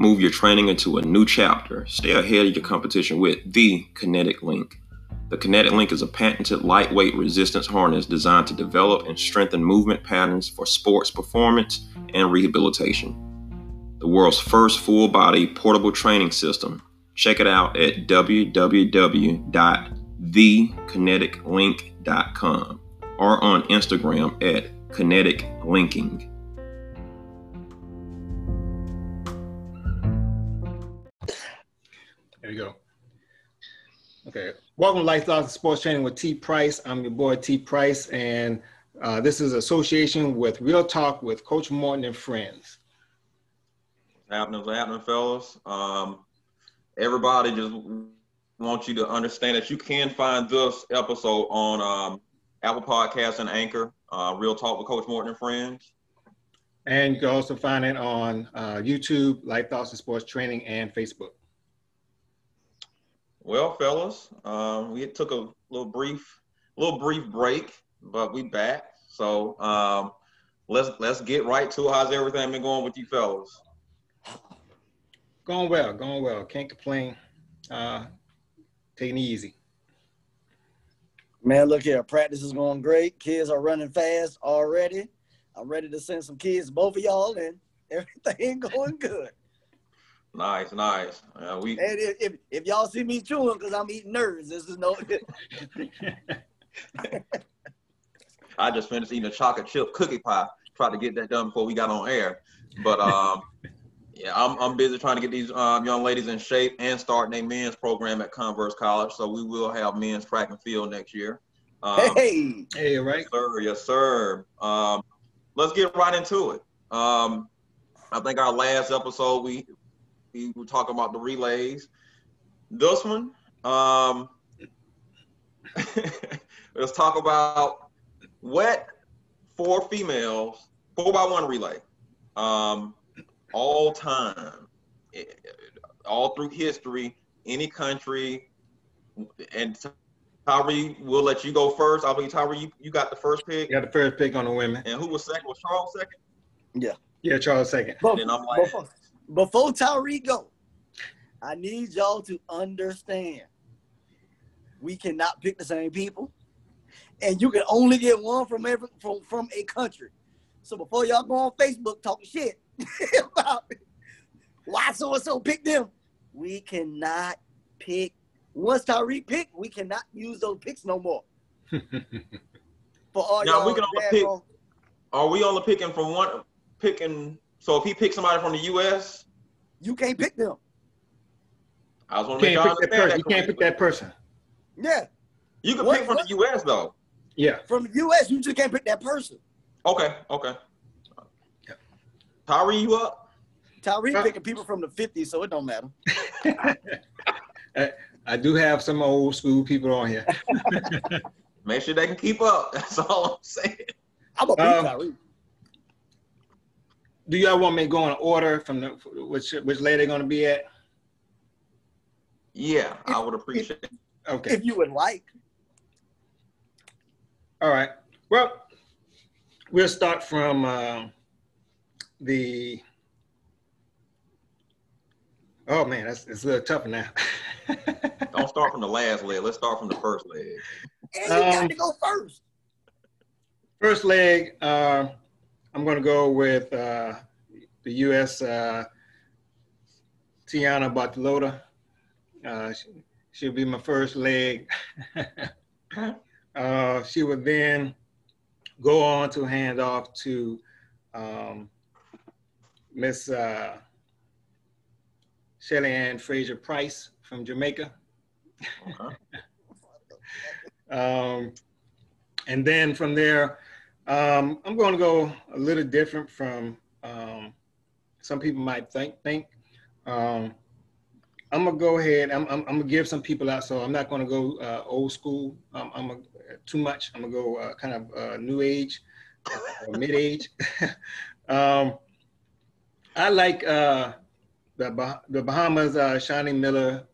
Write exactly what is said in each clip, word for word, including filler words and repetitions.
Move your training into a new chapter. Stay ahead of your competition with the Kinetic Link. The Kinetic Link is a patented lightweight resistance harness designed to develop and strengthen movement patterns for sports performance and rehabilitation. The world's first full-body portable training system. Check it out at w w w dot the kinetic link dot com or on Instagram at Kinetic Linking. There you go. Okay. Welcome to Lifestyles and Sports Training with T. Price. I'm your boy T. Price, and uh, this is association with Real Talk with Coach Morton and Friends. What's happening? What's happening, fellas? Um, everybody just wants you to understand that you can find this episode on um, Apple Podcasts and Anchor, uh, Real Talk with Coach Morton and Friends. And you can also find it on uh, YouTube, Life Thoughts and Sports Training, and Facebook. Well, fellas, um, we took a little brief, little brief break, but we back. So um, let's let's get right to it. How's everything been going with you, fellas? Going well, going well. Can't complain. Uh, taking it easy. Man, look here. Practice is going great. Kids are running fast already. I'm ready to send some kids, both of y'all, and everything going good. Nice, nice. Uh, we and if, if, if y'all see me chewing because I'm eating nerds, this is no. I just finished eating a chocolate chip cookie pie. Tried to get that done before we got on air, but um, yeah, I'm I'm busy trying to get these um, young ladies in shape and starting their men's program at Converse College. So we will have men's track and field next year. Um, hey, hey, right, yes, sir, yes, sir. Um, let's get right into it. Um, I think our last episode we. We were talking about the relays. This one, um, let's talk about wet for females, four by one relay, um, all time, all through history, any country. And Tyree, we'll let you go first. I believe Tyree, you, you got the first pick. You got the first pick on the women. And who was second? Was Charles second? Yeah. Yeah, Charles second. But, and I'm like, before, before Tyree go, I need y'all to understand we cannot pick the same people, and you can only get one from every from, from a country. So before y'all go on Facebook talking shit about why so-and-so picked them, we cannot pick. Once Tyree picked, we cannot use those picks no more. For all now y'all we can only pick. On, are we only picking from one picking? So if he picks somebody from the U S, you can't pick them. I was want to make sure sure that person. You can't pick that person. Yeah. You can what, pick from what? the U S though. Yeah. From the U S, you just can't pick that person. Okay. Okay. Yeah. Tyree, you up? Tyree uh, picking people from the fifties, so it don't matter. I, I do have some old school people on here. Make sure they can keep up. That's all I'm saying. I'm a beat um, Tyree. Do y'all want me to go in order from the which which lane they're going to be at? Yeah, if, I would appreciate if, it. Okay. If you would like. All right. Well, we'll start from uh, the. Oh man, that's it's a little tougher now. Don't start from the last leg. Let's start from the first leg. And you um, got to go first. First leg. Uh, I'm going to go with uh, the U S Uh, Tiana Bartolota. Uh, she, she'll be my first leg. uh, she would then go on to hand off to um, Miss uh, Shelly Ann Fraser Price from Jamaica. Okay. um, and then from there, Um, I'm going to go a little different from um, some people might think. think. Um, I'm going to go ahead. I'm, I'm, I'm going to give some people out, so I'm not going to go uh, old school. Um, I'm gonna, too much. I'm going to go uh, kind of uh, new age, uh, mid-age. um, I like uh, the, bah the Bahamas uh, Shani Miller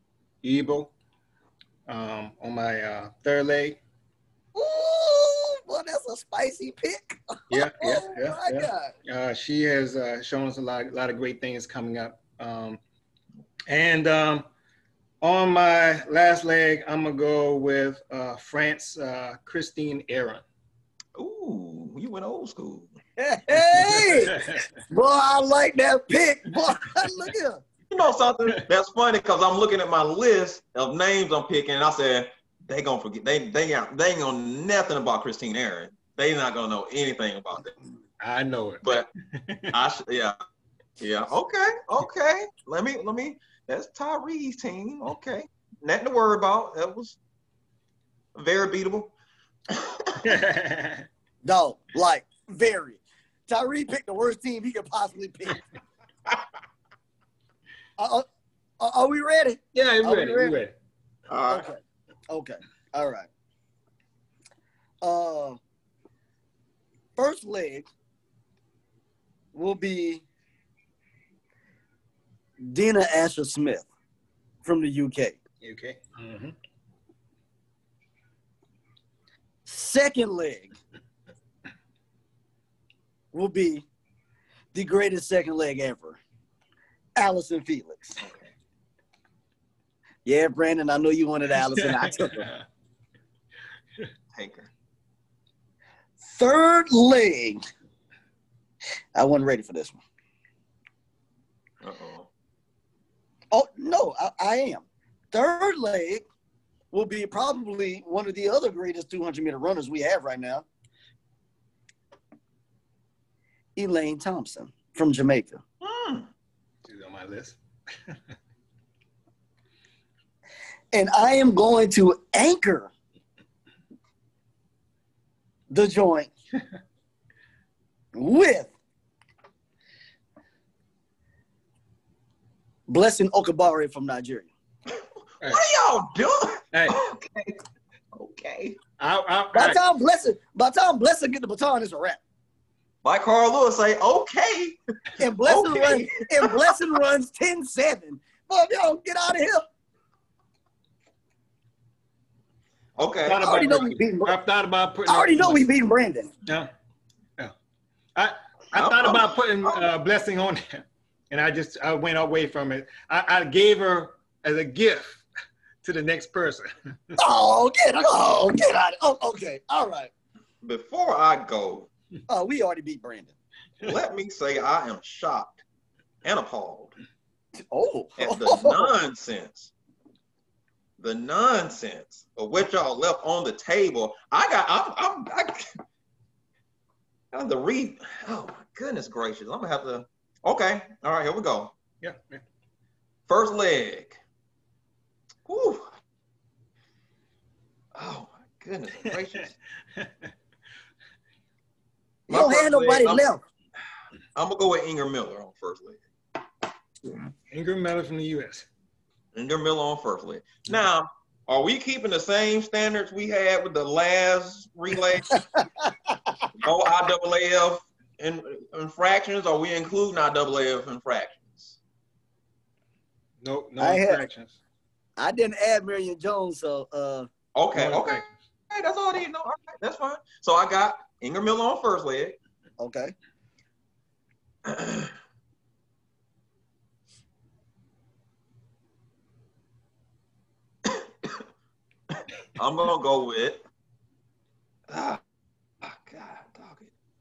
Ebo um, on my uh, third leg. Ooh, Well, that's a spicy pick. Yeah, yeah, Oh yeah. my yeah. God. Uh, she has uh, shown us a lot, a lot of great things coming up. Um, and um, on my last leg, I'm gonna go with uh, France, uh, Christine Aaron. Ooh, you went old school. Hey, boy, I like that pick. Boy, look here. You know something? That's funny because I'm looking at my list of names I'm picking, and I said they gonna forget. They they got they ain't gonna know nothing about Christine Aaron. They not gonna know anything about that. I know it. But I sh- yeah yeah okay okay. Let me let me. That's Tyree's team. Okay, nothing to worry about. That was very beatable. No, like very. Tyree picked the worst team he could possibly pick. uh, uh, are we ready? Yeah, Are we're ready. we We're ready? ready. All right. Okay. Okay. All right. Uh, first leg will be Dina Asher Smith from the U K. Okay. Mm-hmm. Second leg will be the greatest second leg ever, Allison Felix. Yeah, Brandon, I know you wanted Allison. I took her. Take her. Third leg. I wasn't ready for this one. Uh-oh. Oh, no, I, I am. Third leg will be probably one of the other greatest two hundred meter runners we have right now, Elaine Thompson from Jamaica. Hmm. She's on my list. And I am going to anchor the joint with Blessing Okabare from Nigeria. What are y'all doing? Hey, Okay. Okay. I, I, By I, the time Blessing, by the time Blessing get the baton, it's a wrap. Like Carl Lewis say, okay. And Blessing Okay. runs and Blessing runs ten seven. Well, y'all get out of here. Okay. thought I already about know we beating. I thought about putting. I already know we beating Brandon. Yeah. Yeah. I I I'm- thought I'm- about putting uh, Blessing on there, and I just I went away from it. I, I gave her as a gift to the next person. Oh, get oh, get out. Oh, okay. All right. Before I go, Oh, we already beat Brandon. let me say I am shocked and appalled Oh. at the nonsense, the nonsense of what y'all left on the table. I got, I'm, I'm, I, I have to read. Oh my goodness gracious! I'm gonna have to. Okay, all right, here we go. Yeah. yeah. First leg. Whew. Oh my goodness gracious! You don't have nobody I'm, left. I'm gonna go with Inger Miller on first leg. Ingram Miller from the U S. Inger Miller on first leg. Now, are we keeping the same standards we had with the last relay? No I double A F in, infractions, or are we including I double A F infractions? No, no I had- infractions. I didn't add Marion Jones, so uh Okay, No okay. infractions. Hey, that's all I need to know. All right, that's fine. So I got Inger Miller on first leg. okay. I'm gonna go with ah, ah God, dog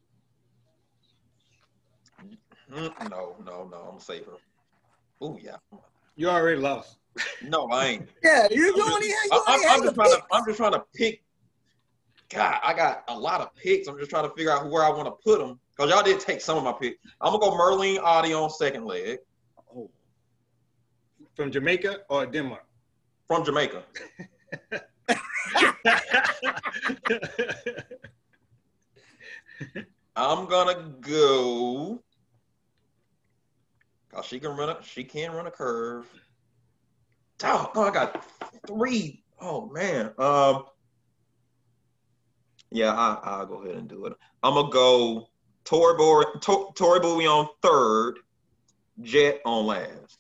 it. Mm, no, no, no. I'm gonna save her. Oh yeah. You already lost. No, I ain't. Yeah, you, you I'm only just, had you I, only I'm, had I'm just the trying to. picks. I'm just trying to pick. God, I got a lot of picks. I'm just trying to figure out where I want to put them because y'all did take some of my picks. I'm gonna go Merlene Audi on second leg Oh. From Jamaica or Denmark? from Jamaica. I'm gonna go. Cause she can run a she can run a curve. Oh, oh I got three. Oh man. Um. Yeah, I I'll go ahead and do it. I'm gonna go Tori Boy to, Tori Bowie on third, Jet on last.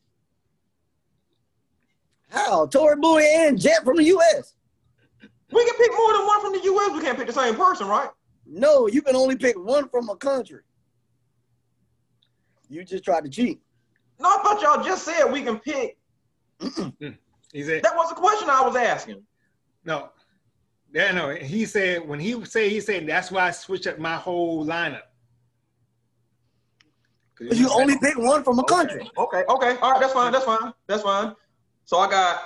How? Tori Bowie and Jet from the U S. We can pick more than one from the U S. We can't pick the same person, right? No, you can only pick one from a country. You just tried to cheat. No, I thought y'all just said we can pick. He said That was the question I was asking. no. Yeah, no. He said when he said he said that's why I switched up my whole lineup. You only pick one from a country. Okay, okay, all right, that's fine, that's fine, that's fine. So I got.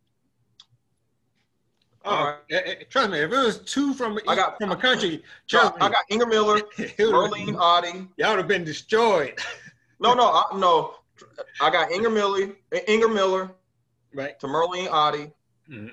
Oh, all right. eh, eh, trust me, if it was two from I got- from a country, So trust I me, got Inger Miller, it would've- Merlene Ottey. y'all would have been destroyed. No, no, I, no. I got Inger Miller, Inger Miller Right. to Merlene Ottey. Mhm.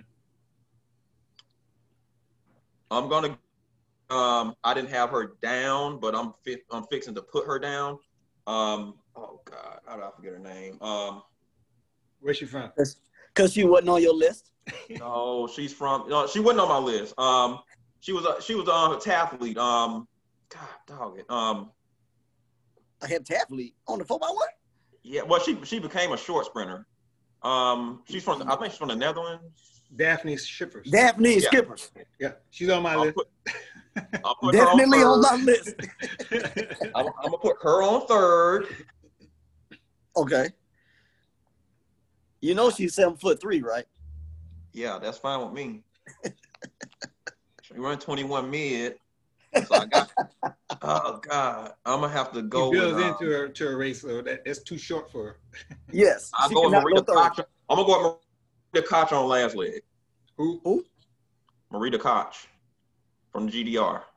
I'm gonna. Um, I didn't have her down, but I'm fi- I'm fixing to put her down. Um, oh God, how did I forget her name? Um, Where's she from? Because she wasn't on your list. no, she's from. No, she wasn't on my list. Um, she was a she was a heptathlete. Um, God, dog it. Um, A heptathlete on the four by one. yeah. Well, she she became a short sprinter. Um, she's from. I think she's from the Netherlands. Daphne Shippers. Daphne Yeah. Skippers. Yeah, she's on my I'll list. put, I'll put her Definitely on, on my third. list. I'm, I'm gonna put her on third. Okay. You know she's seven foot three, right? Yeah, that's fine with me. She run twenty-one mid. So I got. Oh God, I'm gonna have to He go builds with. Uh, into her to a race, so that, that's too short for her. Yes. I'll she go with cannot Marita go third. Koch. I'm gonna go with Marita Koch on last leg. Who? Who? Marita Koch from the G D R.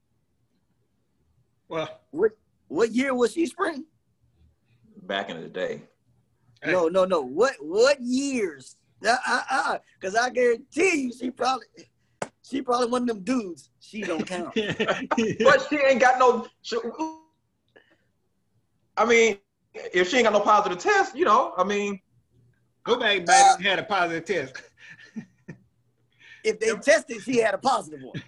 Well, What what year was she spring? Back in the day. hey, No, no, no. What what years? Uh, uh, uh, Cause I guarantee you, she probably she probably one of them dudes. She don't count. But she ain't got no. She, I mean, if she ain't got no positive test, you know, I mean, nobody might had a positive test. If they tested, she had a positive one.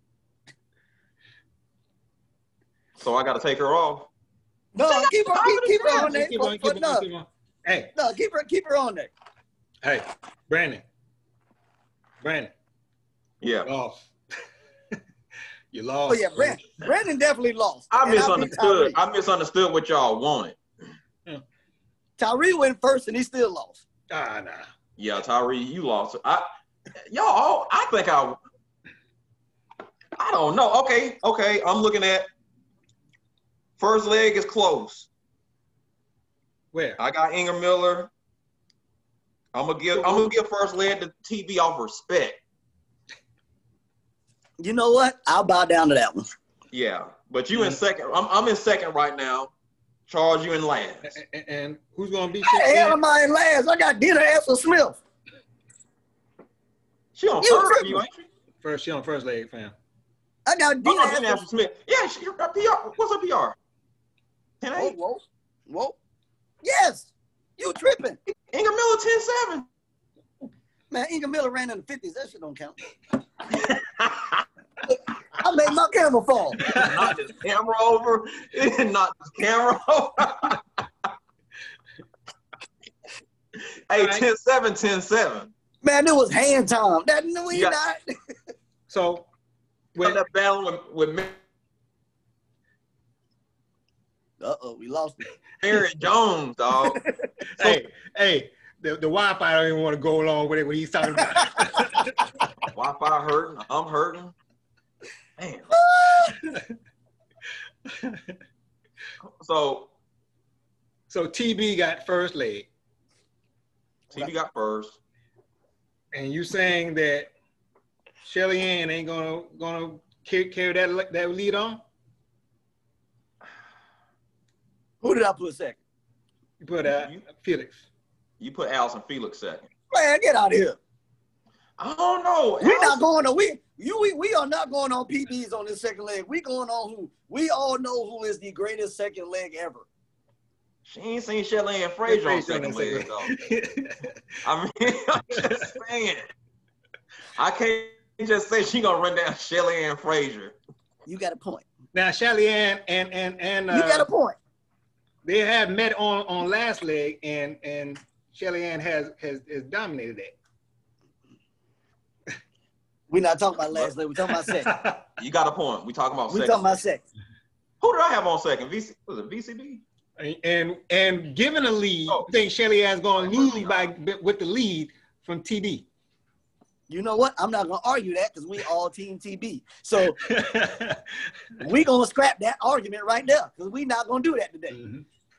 so I got to take her off. No, keep her, keep, keep her on there. Keep on, For- keep for- on, no, keep on. Hey, no, keep her, keep her on there. hey, Brandon. Brandon, Yeah, lost. You lost. Oh yeah, Brandon, Brandon definitely lost. I And beat misunderstood. Tyree. I misunderstood what y'all wanted. Tyree went first and he still lost. Ah, nah. Yeah, Tyree, you lost. I, y'all, I think I. I don't know. Okay, okay. I'm looking at first leg is close. Where? I got Inger Miller. I'm gonna give. I'm gonna give first leg to T V off respect. You know what? I'll bow down to that one. Yeah, but you in second. I'm, I'm in second right now. Charles, you in last. And, and who's gonna beat How the hell you? am I in last? I got Dina Esther Smith. She on You third tripping. for you, ain't she? First, she on first leg, fam. I got Dina Oh, Dina Esther Ashton Smith. Yeah, she, her P R. What's her P R? ten Whoa, eight. whoa, whoa. Yes, you tripping. Inger Miller ten seven. Man, Inga Miller ran in the fifties. That shit don't count. I made my camera fall. Knock this camera over. Knock this camera over. Hey, Right. ten seven, ten seven. Man, it was hand time. That no, we Yeah. not. So, With when, that battle with, with Uh oh, we lost it. Mary Jones, dog. hey, hey, the, the Wi-Fi don't even want to go along with it when he's talking about. Wi-Fi hurting. I'm hurting. Damn. So So T B got first leg, T V got first. and you saying that Shelly Ann ain't gonna gonna carry, carry that that lead on? Who did I put second? You put uh, You- Felix. You put Allison Felix second. Man, get out of here. I don't know. We're not Allison- going to we you we, we are not going on P Bs on this second leg. We going on who we all know who is the greatest second leg ever. She ain't seen Shelly Ann Frazier on second leg, though. I mean, I'm just saying. I can't just say she gonna run down Shelly Ann Frazier. You got a point. Now Shelly Ann and and and uh, You got a point. they have met on on last leg, and and Shelly Ann has has, has dominated that. We're not talking about last leg. We're talking about sex. You got a point. We talking about We're sex. talking about sex. Who did I have on second? V C, was it V C B? And and given a lead, Oh. I think Shelly Ann's going to lose by with the lead from T B. You know what? I'm not gonna argue that because we all team T B. So we gonna scrap that argument right there because we not gonna do that today. Mm-hmm.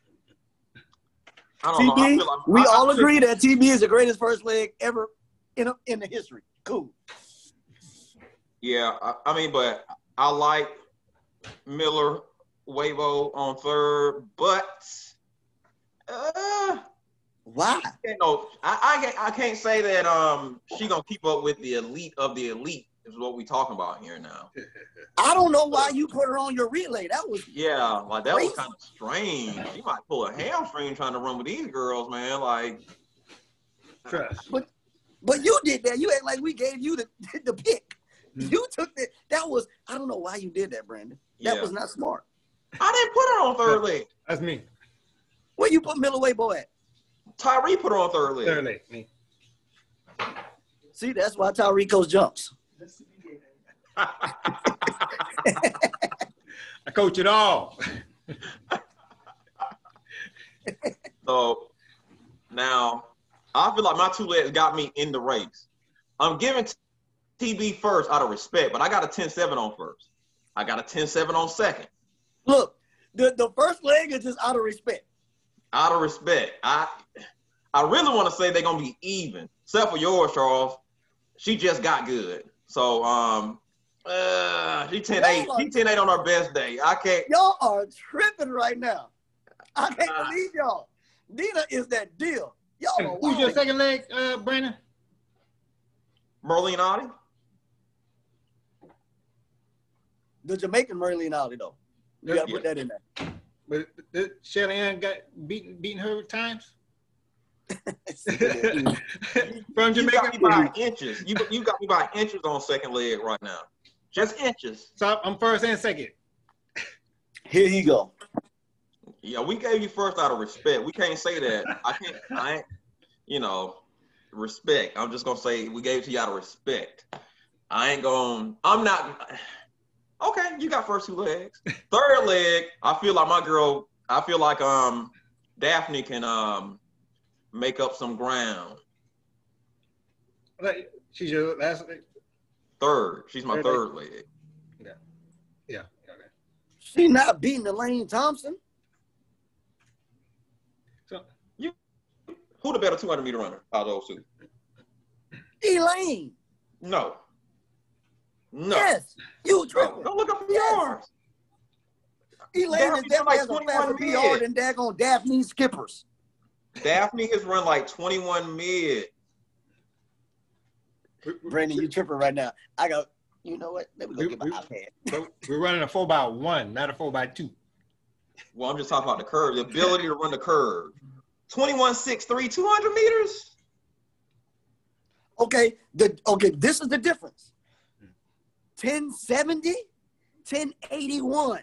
I don't know. I T B, feel like, we I, all I agree that T B is the greatest first leg ever in a, in the history. Cool. Yeah, I, I mean, but I like Miller, Wavo on third, but uh, Why? you know, I, I can't I can't say that um she gonna keep up with the elite of the elite is what we talking about here now. I don't know why you put her on your relay. That was Yeah, like that was Crazy. kind of strange. She might pull a hamstring trying to run with these girls, man. Like, Trust. but but you did that. You act like we gave you the the pick. Hmm. You took that. That was I don't know why you did that, Brandon. That Yeah. was not smart. I didn't put her on third leg. That's me. Where you put Miller Waybo at? Tyree put her on third leg. Third leg. Me. See, that's why Tyreek jumps. I coach it all. So now I feel like my two legs got me in the race. I'm giving T B first out of respect, but I got a ten seven on first. I got a ten seven on second. Look, the, the first leg is just out of respect. Out of respect. I I really want to say they're gonna be even, except for yours, Charles. She just got good. So um uh she ten eight. She ten eight on her best day. I can't Y'all are tripping right now. I can't Uh, believe y'all. Nina is that deal. Y'all are Who's your wild. second leg, uh, Brandon? Merlene Ottey. The Jamaican Merlene Ollie, though. You gotta Yeah. put that in there. But the, Shelly Ann got beaten beating her times from You got Jamaica. me by inches. You you got me by inches on second leg right now. Just inches. So I'm first and second. Here you go. Yeah, we gave you first out of respect. We can't say that. I can't. I ain't. You know, respect. I'm just gonna say we gave it to you out of respect. I ain't going. I'm not. Okay, you got first two legs. Third leg, I feel like my girl. I feel like um Daphne can um make up some ground. Like, she's your last leg. Third, she's my Third third leg. Yeah. Yeah. Okay. She not beating Elaine Thompson. So Who the better two hundred meter runner out of those two? Elaine. No. No. Yes. You No. tripping. Don't look up for Yes. yours. Elaine Daphne is definitely like has a twenty-one faster P R mid. than daggone Daphne Skippers. Daphne has run like twenty-one mid. Brandon, you tripping right now. I go, you know what? Let me go We- get my we- iPad. But we're running a four by one, not a four by two. Well, I'm just talking about the curve, the ability to run the curve. twenty-one six three, two hundred meters. Okay, the okay, this is the difference. ten seventy, ten eighty-one.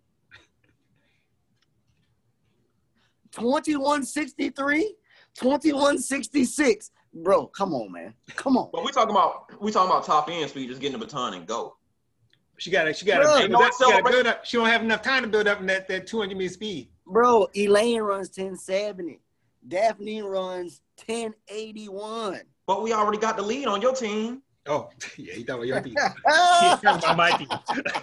twenty-one sixty-three, twenty-one sixty-six. Bro, come on, man. Come on. But we talking about we talking about top end speed, just getting the baton and go. She got to, she got Bro, to, ain't no build up, she got to acceleration. build up. She don't have enough time to build up in that, that two hundred meter speed. Bro, Elaine runs ten seventy. Daphne runs ten eighty-one. But we already got the lead on your team. Oh, yeah, he talking about your team. He you talking about my team.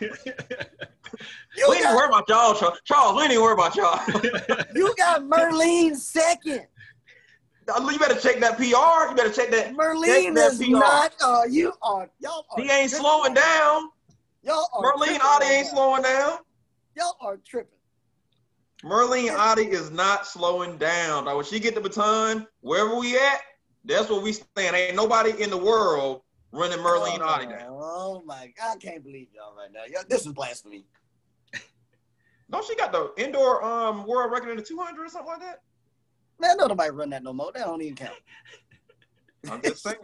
We ain't got, worry about y'all, Charles. Charles, we ain't even worry about y'all. you got Merlene second. You better check that P R. You better check that. Merlene that is P R. not, uh, you are, y'all are He ain't tripping. slowing down. Y'all are Merlene tripping Ottey right ain't now. slowing down. Y'all are tripping. Merlene Ottey is not slowing down. Now, when she get the baton, wherever we at, that's where we stand. Ain't nobody in the world running Merlene oh, Ottey down. Oh my God, I can't believe y'all right now. Y'all, this is blasphemy. Don't she got the indoor um world record in the two hundred or something like that? Man, no nobody run that no more. That don't even count. I'm just saying.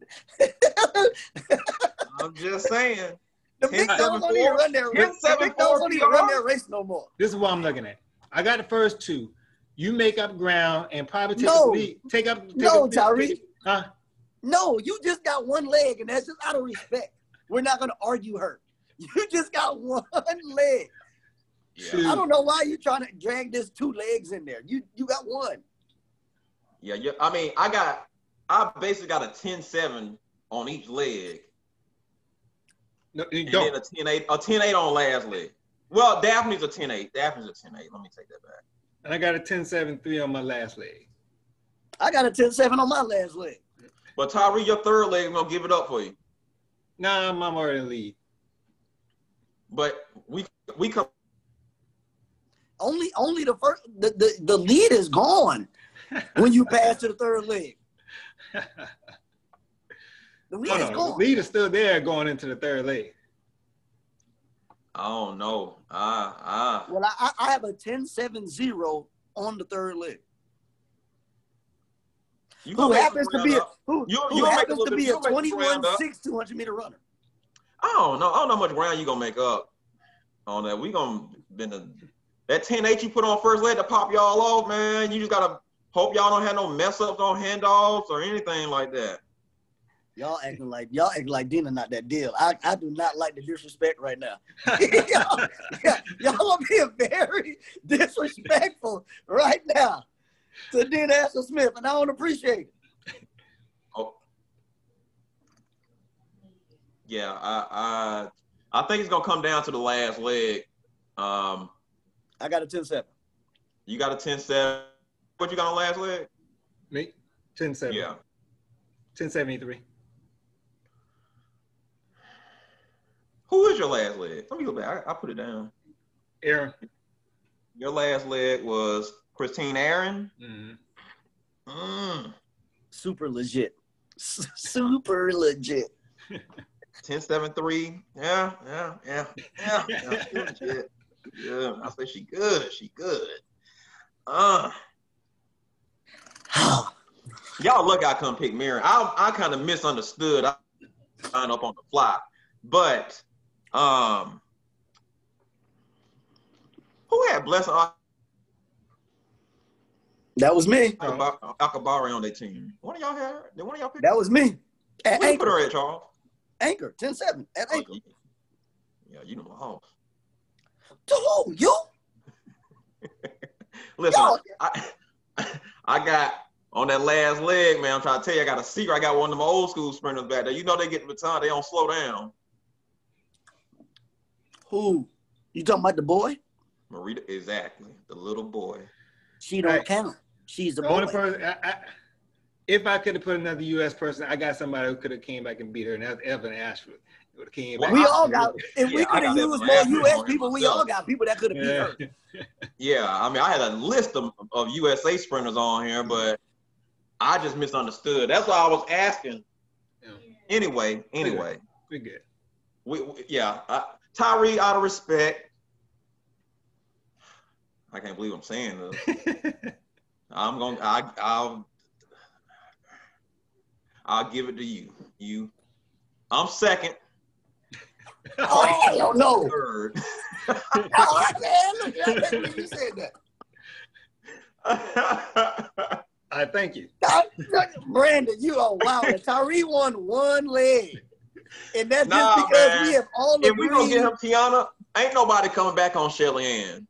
I'm just saying. The ten big dogs seven don't even four run their ten race. The seven big dogs four don't even run their P R. race no more. This is what I'm looking at. I got the first two. You make up ground and probably take No. a lead. Take up. Take No, a, Tyree. Huh? No, you just got one leg, and that's just out of respect. We're not gonna argue her. You just got one leg. Yeah. I don't know why you're trying to drag this two legs in there. You you got one. Yeah, yeah. I mean, I got, I basically got a ten seven on each leg. No, you And don't. then a ten eight, a ten eight on last leg. Well, Daphne's a ten eight. Daphne's a ten eight. Let me take that back. And I got a ten seven three on my last leg. I got a ten seven on my last leg. But Tyree, your third leg is gonna give it up for you. Nah, I'm, I'm already in the lead. But we we come. Only only the first the, the, the lead is gone when you pass to the third leg. The lead No, is no, the gone. lead is still there going into the third leg. I don't know. Ah, ah. Well, I, I have a ten seven zero on the third leg. You Who gonna make happens some to be a, ground up. who, You- who you gonna make a happens little to bit- be you a gonna make some twenty-one ground up. six two hundred meter runner. I don't know. I don't know how much ground you gonna make up on that. We gonna been a, that ten eight you put on first leg to pop y'all off, man. You just gotta hope y'all don't have no mess ups on handoffs or anything like that. Y'all acting like y'all acting like Dina not that deal. I, I do not like the disrespect right now. y'all, yeah, y'all are being very disrespectful right now to Dina Esther Smith, and I don't appreciate it. Oh, yeah. I I I think it's gonna come down to the last leg. Um, I got a ten seven. you got a ten seven. What you got on last leg? Me? ten seven. Yeah. ten seventy-three. Who is your last leg? Let me go back. I, I put it down. Aaron. Your last leg was Christine Aaron. Mm-hmm. Mm. Super legit. S- super legit. ten seven three. Yeah, yeah, yeah, yeah. yeah. She legit. Yeah, I say she good. She good. Uh, y'all look, I couldn't pick Miriam. I I kind of misunderstood. I signed up on the fly, but um, who had Blessing That was me. Akabari Akabari on their team? One of y'all had? Did one of y'all pick? That was me. At Where you put Anchor. her at, Charles? Anchor. ten seven. At Oh, Anchor. yeah. Yeah, you know my house. To who? You? Listen, Yo. I, I got on that last leg, man. I'm trying to tell you, I got a secret. I got one of them old school sprinters back there. You know they get the baton, they don't slow down. Who? You talking about the boy? Marita, exactly. The little boy. She don't Right. count. She's the The boy. only person, I, I, if I could have put another U S person, I got somebody who could have came back and beat her, and that's Evan Ashford. Would have came Well, back. We all got, if Yeah, we I could have got that used from more last U week S on people, we myself. all got people that could have beat Yeah. her. Yeah, I mean, I had a list of, of U S A sprinters on here, but I just misunderstood. That's why I was asking. Yeah. Anyway, anyway, We're good. we, we, yeah, I, Tyree, out of respect, I can't believe I'm saying this. I'm gonna, I, I'll, I'll give it to you. You, I'm second. Oh, hell no. Third. Oh, man, look, I can't believe you said that. I thank you. Brandon, you are wild. Tyree won one leg. And that's Nah, just because man. we have all If we gonna agreed. get him Tiana, ain't nobody coming back on Shelly Ann.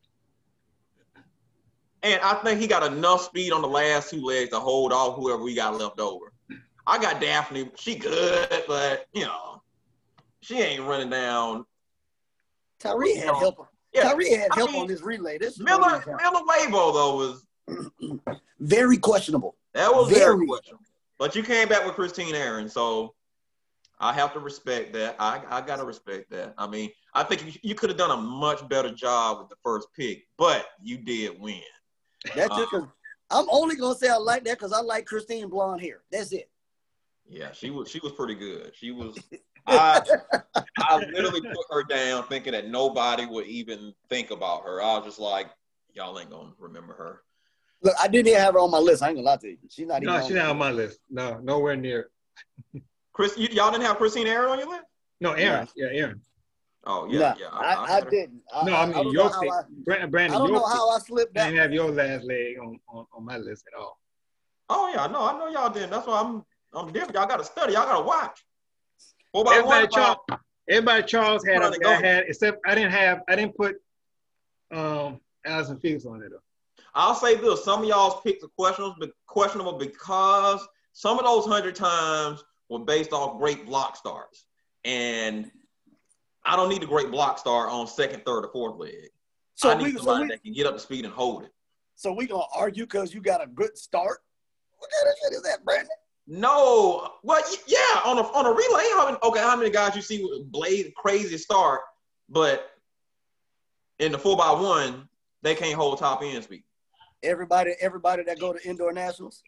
And I think he got enough speed on the last two legs to hold off whoever we got left over. I got Daphne. She good, but you know, she ain't running down. Tyree had help. Yeah, Tyree had I help mean, on this relay. This is Miller what we Miller Wavo though was very questionable. that was very Very. questionable. But you came back with Christine Aaron, so I have to respect that. I I gotta respect that. I mean, I think you, you could have done a much better job with the first pick, but you did win. That's just because I'm only gonna say I like that because I like Christine blonde hair. That's it. Yeah, she was she was pretty good. She was I I literally put her down thinking that nobody would even think about her. I was just like, y'all ain't gonna remember her. Look, I didn't even have her on my list. I ain't gonna lie to you. She's not even. No, on she's my not on list. my list. No, nowhere near. Chris, you, y'all didn't have Christine Aaron on your list? No, Aaron. Yeah, Aaron. Oh yeah, Nah, yeah. I, I, had her. didn't. I, No, I mean don't your know how pick. I, Brandon, I Brandon don't your know how I slipped pick. I that. didn't have your last leg on, on, on my list at all. Oh yeah, no, I know y'all didn't. That's why I'm I'm different. Y'all gotta study, y'all gotta watch. Four by one. Everybody, Charles, everybody, Charles had Trying a to go. I had except I didn't have I didn't put um Allison Felix on it though. I'll say this: some of y'all's picks are questionable, but questionable because some of those hundred times were based off great block starts, and I don't need a great block start on second, third, or fourth leg. So I need we, so somebody we, that can get up to speed and hold it. so we gonna argue because you got a good start? What kind of shit is that, Brandon? No, well, y- yeah, on a on a relay, how many, okay, how many guys you see with blaze crazy start, but in the four by one, they can't hold top end speed. Everybody, everybody that go to indoor nationals.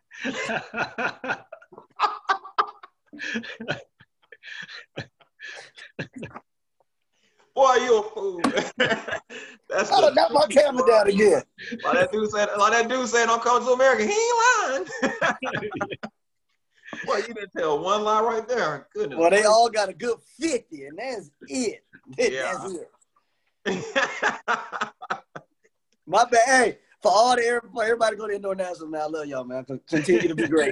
Boy, you a fool. That's Oh, the knock my camera down again. like that dude said. Like that dude said, "I'm coming to America." He ain't lying. Boy, you didn't tell one lie right there. Goodness. Well, they all got a good fifty, and that's it. Yeah. That's it. My bad. Hey, for all the for everybody go to indoor nationals, man, I love y'all, man. Continue to be great.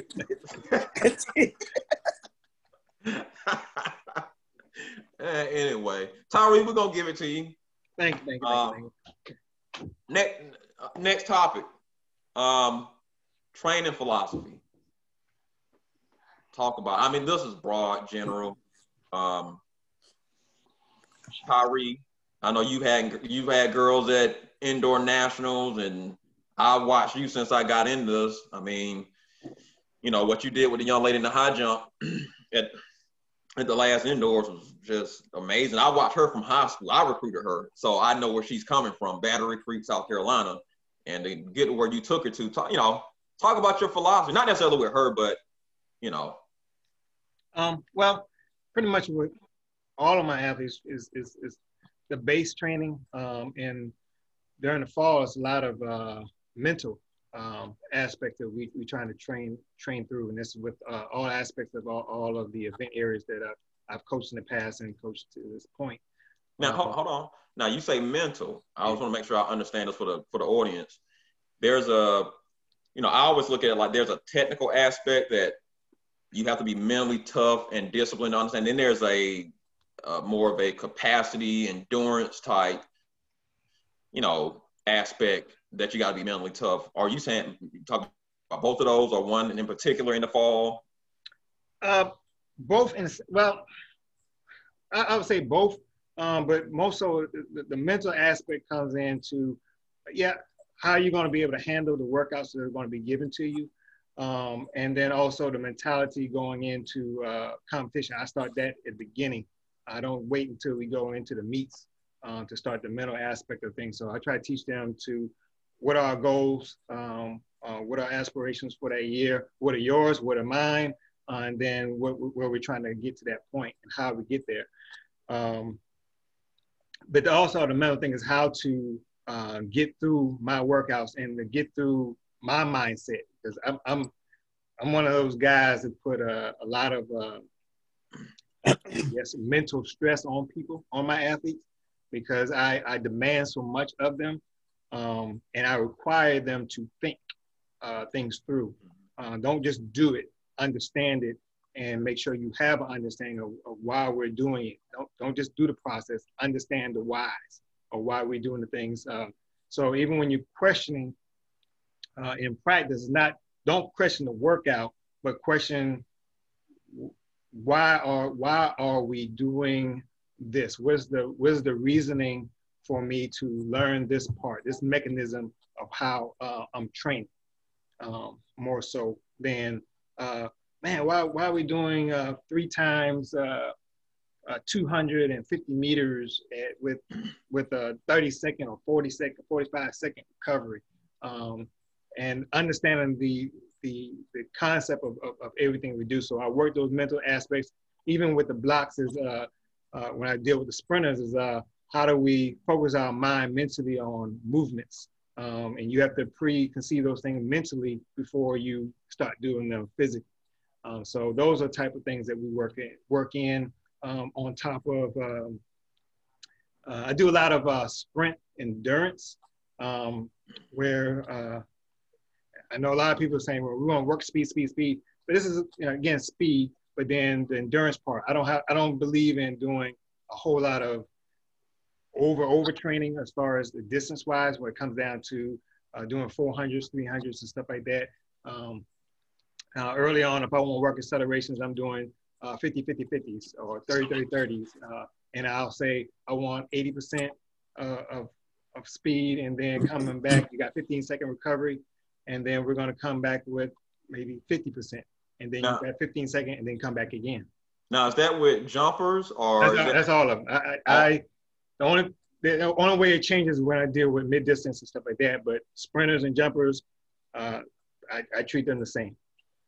uh, anyway, Tyree, we're gonna give it to you. Thank you, thank you, Um, thank you. Next, uh, next topic. Um, training philosophy. Talk about. I mean, this is broad, general. Um, Tyree, I know you had you've had girls at indoor nationals, and I watched you since I got into this. I mean, you know what you did with the young lady in the high jump at at the last indoors was just amazing. I watched her from high school. I recruited her, so I know where she's coming from, Battery Creek, South Carolina, and to get to where you took her to. Talk, you know, talk about your philosophy, not necessarily with her, but you know. Um, well, pretty much with all of my athletes is is, is the base training, um, and during the fall, it's a lot of uh, mental um, aspect that we we trying to train train through, and this is with uh, all aspects of all, all of the event areas that I've, I've coached in the past and coached to this point. Now, um, hold, hold on. Now, you say mental. I just want to make sure I understand this for the for the audience. There's a, you know, I always look at it like there's a technical aspect that you have to be mentally tough and disciplined to understand. Then there's a uh, more of a capacity, endurance type, you know, aspect that you got to be mentally tough. Are you saying talking about both of those, or one in particular in the fall? Uh, both in well, I, I would say both, um, but most so the, the mental aspect comes into, yeah, how are you going to be able to handle the workouts that are going to be given to you, um, and then also the mentality going into uh, competition. I start that at the beginning. I don't wait until we go into the meets um, to start the mental aspect of things. So I try to teach them to what are our goals, um, uh, what are aspirations for that year, what are yours, what are mine, uh, and then what, where we're trying to get to that point and how we get there. Um, but also the mental thing is how to uh, get through my workouts and to get through my mindset, because I'm, I'm, I'm one of those guys that put a, a lot of uh, yes, mental stress on people, on my athletes, because I, I demand so much of them, um, and I require them to think uh, things through. Uh, don't just do it, understand it, and make sure you have an understanding of, of why we're doing it. Don't, don't just do the process, understand the whys or why we're doing the things. Uh, so even when you're questioning uh, in practice, not don't question the workout, but question why are why are we doing this? What's the what's the reasoning for me to learn this part, this mechanism of how uh, I'm training, um, more so than uh, man, why why are we doing uh, three times uh, uh, two hundred fifty meters at, with with a thirty second or forty second, forty-five second recovery, um, and understanding the The, the concept of, of, of everything we do. So I work those mental aspects, even with the blocks is uh, uh, when I deal with the sprinters is uh, how do we focus our mind mentally on movements? Um, and you have to preconceive those things mentally before you start doing them physically. Um, so those are type of things that we work in, work in um, on top of, um, uh, I do a lot of uh, sprint endurance um, where uh, I know a lot of people are saying, well, we want to work speed, speed, speed. But this is, you know, again, speed. but then the endurance part, I don't have, I don't believe in doing a whole lot of over overtraining as far as the distance wise, where it comes down to uh, doing four hundreds, three hundreds, and stuff like that. Um, uh, early on, if I want to work accelerations, I'm doing uh, fifty, fifty, fifties or thirty, thirty, thirties, uh, and I'll say I want eighty percent uh, of of speed, and then coming back, you got fifteen second recovery, and then we're going to come back with maybe fifty percent, and then now, you got fifteen second, and then come back again. Now, is that with jumpers or? That's, all, that, that's all of them. I, I, oh. I the only the only way it changes is when I deal with mid distance and stuff like that. But sprinters and jumpers, uh, I, I treat them the same.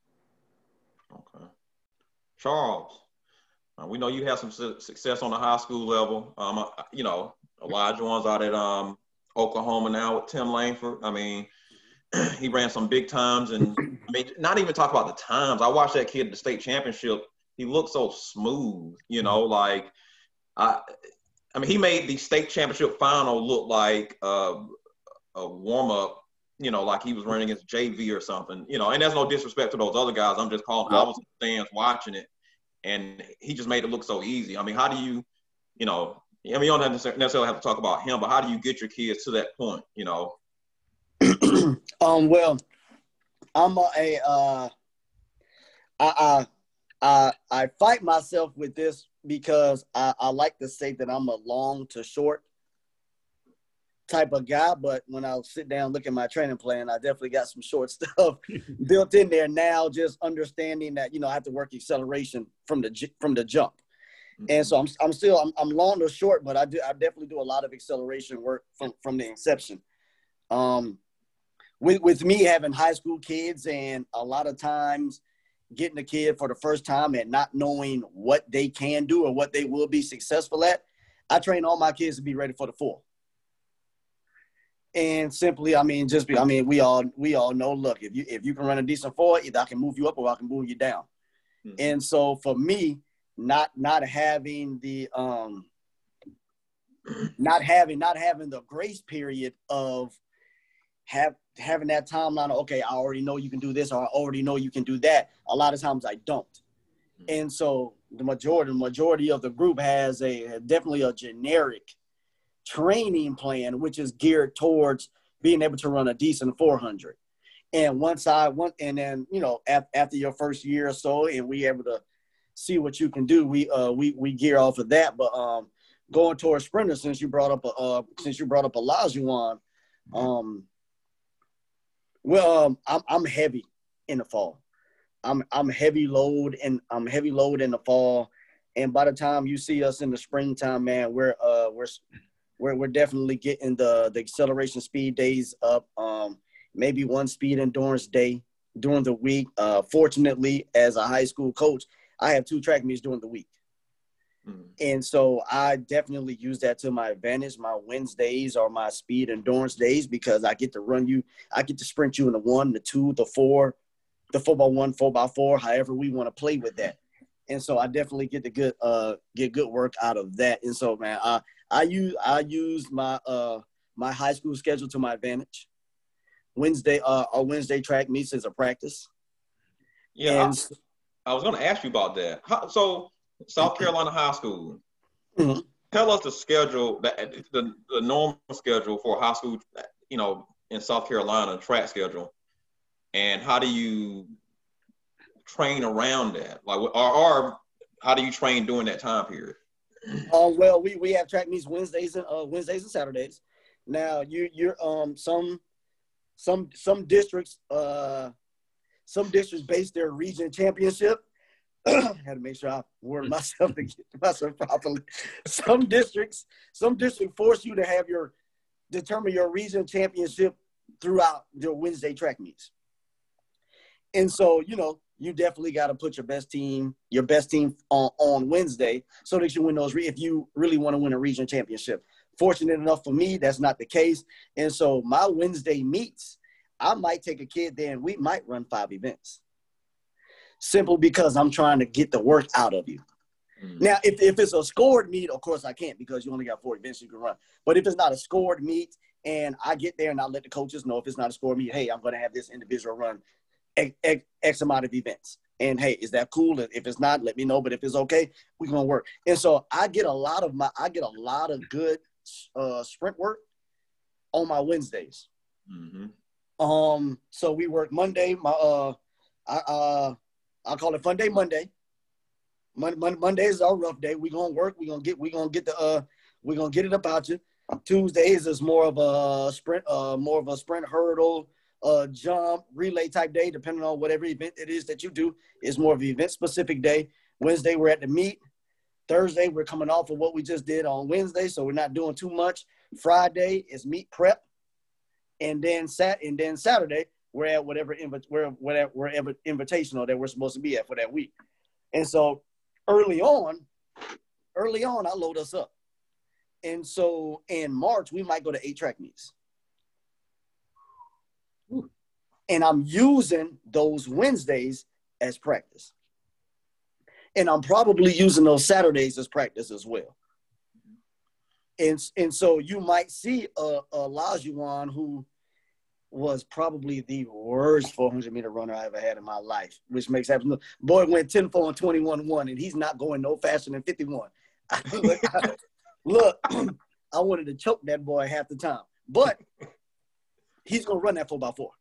Okay, Charles, uh, we know you have some su- success on the high school level. Um, uh, you know, Elijah one's out at um Oklahoma now with Tim Langford. I mean, he ran some big times, and I mean, not even talk about the times. I watched that kid at the state championship. He looked so smooth, you know, like I. I mean, he made the state championship final look like uh, a warm up, you know, like he was running against J V or something, you know. And there's no disrespect to those other guys. I'm just calling. I was in the stands watching it, and he just made it look so easy. I mean, how do you, you know? I mean, you don't necessarily have to talk about him, but how do you get your kids to that point, you know? um. Well, I'm a, a uh, I, I I I fight myself with this because I, I like to say that I'm a long to short type of guy, but when I sit down, look at my training plan, I definitely got some short stuff built in there now, just understanding that, you know, I have to work acceleration from the from the jump. Mm-hmm. And so I'm I'm still I'm, I'm long to short, but I do I definitely do a lot of acceleration work from, from the inception. Um, with with me having high school kids, and a lot of times getting a kid for the first time and not knowing what they can do or what they will be successful at, I train all my kids to be ready for the four. And simply, I mean, just be, I mean, we all, we all know, look, if you, if you can run a decent four, either I can move you up or I can move you down. Mm-hmm. And so for me, not, not having the, um, not having, not having the grace period of have, having that timeline of, okay, I already know you can do this, or I already know you can do that. A lot of times I don't. Mm-hmm. And so the majority, the majority of the group has a, definitely a generic training plan, which is geared towards being able to run a decent four hundred. And once I went, and then, you know, af- after your first year or so, and we able to see what you can do, we, uh, we, we gear off of that. But, um, going towards sprinter, since you brought up, uh, since you brought up Olajuwon, um, well, um, I'm, I'm heavy in the fall. I'm, I'm heavy load and I'm heavy load in the fall. And by the time you see us in the springtime, man, we're, uh, we're, We're, we're definitely getting the, the acceleration speed days up, um, maybe one speed endurance day during the week. Uh, fortunately, as a high school coach, I have two track meets during the week. Mm-hmm. And so I definitely use that to my advantage. My Wednesdays are my speed endurance days because I get to run you. I get to sprint you in the one, the two, the four, the four by one, four by four, however we want to play with that. And so I definitely get the good, uh, get good work out of that. And so, man, I, I use I use my uh my high school schedule to my advantage. Wednesday uh our Wednesday track meets as a practice. Yeah, and, I, I was going to ask you about that. How, so South Carolina High School, mm-hmm. Tell us the schedule, the, the the normal schedule for high school, you know, in South Carolina, track schedule, and how do you train around that? Like, or, or how do you train during that time period? Uh, well, we, we have track meets Wednesdays and uh, Wednesdays and Saturdays. Now you you're um some some some districts uh some districts base their region championship. I had to make sure I worded myself to get myself properly. Some districts some districts force you to have your determine your region championship throughout your Wednesday track meets. And so, you know, you definitely got to put your best team, your best team on, on Wednesday so that you win those, re- if you really want to win a region championship. Fortunate enough for me, that's not the case. And so my Wednesday meets, I might take a kid there and we might run five events. Simple because I'm trying to get the work out of you. Mm-hmm. Now, if, if it's a scored meet, of course I can't because you only got four events you can run. But if it's not a scored meet and I get there and I let the coaches know if it's not a scored meet, hey, I'm going to have this individual run X, X, X amount of events. And hey, is that cool? If it's not, let me know. But if it's okay, we're gonna work. And so I get a lot of my I get a lot of good uh, sprint work on my Wednesdays. Mm-hmm. Um, so we work Monday. My uh, I uh, I call it Fun Day Monday. Monday, Monday, Monday is our rough day. We gonna work. We gonna get. We gonna get the. Uh, we gonna get it about you. Tuesdays is more of a sprint. Uh, more of a sprint hurdle. Uh, jump, relay type day, depending on whatever event it is that you do. It's more of an event-specific day. Wednesday, we're at the meet. Thursday, we're coming off of what we just did on Wednesday, so we're not doing too much. Friday is meet prep. And then sat and then Saturday, we're at whatever, inv- we're, whatever, wherever invitational that we're supposed to be at for that week. And so early on, early on, I load us up. And so in March, we might go to eight track meets. And I'm using those Wednesdays as practice. And I'm probably using those Saturdays as practice as well. And, and so you might see a, a Lajuan who was probably the worst four hundred meter runner I ever had in my life, which makes absolute boy went ten four and twenty-one one, and he's not going no faster than fifty-one. look, I, look I wanted to choke that boy half the time, but he's going to run that four by four.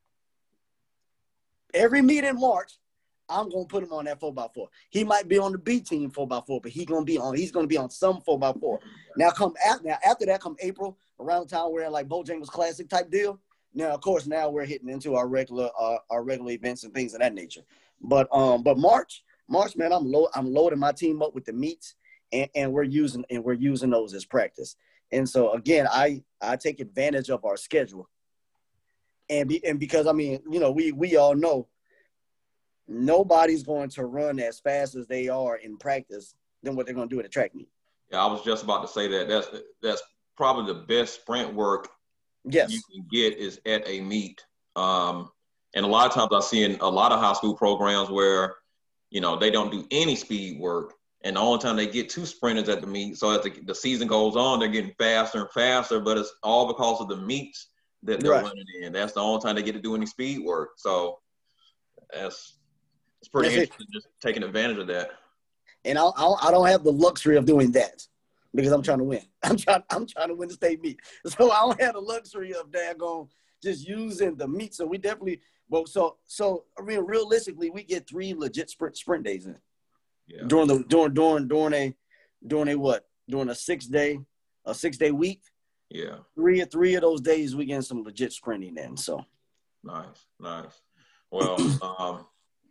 Every meet in March, I'm gonna put him on that four by four. He might be on the B team four by four, but he's gonna be on. He's gonna be on some four by four. Now, come at, now after that, come April, around the time we're in like Bojangles Classic type deal. Now, of course, now we're hitting into our regular uh, our regular events and things of that nature. But um, but March, March, man, I'm load, I'm loading my team up with the meets, and, and we're using and we're using those as practice. And so again, I I take advantage of our schedule. And be, and because, I mean, you know, we we all know nobody's going to run as fast as they are in practice than what they're going to do at a track meet. Yeah, I was just about to say that. That's that's probably the best sprint work yes. you can get is at a meet. Um, and a lot of times I see in a lot of high school programs where, you know, they don't do any speed work. And the only time they get two sprinters at the meet, so as the, the season goes on, they're getting faster and faster, but it's all because of the meets that they're right. running in. That's the only time they get to do any speed work. So that's it's pretty that's interesting it. Just taking advantage of that. And I, I I don't have the luxury of doing that because I'm trying to win. I'm trying I'm trying to win the state meet. So I don't have the luxury of daggone just using the meet. So we definitely well so so I mean realistically we get three legit sprint sprint days in. Yeah. During the during during during a during a what? During a six day a six day week. Yeah. Three three of those days we get some legit sprinting in. So nice, nice. Well, um,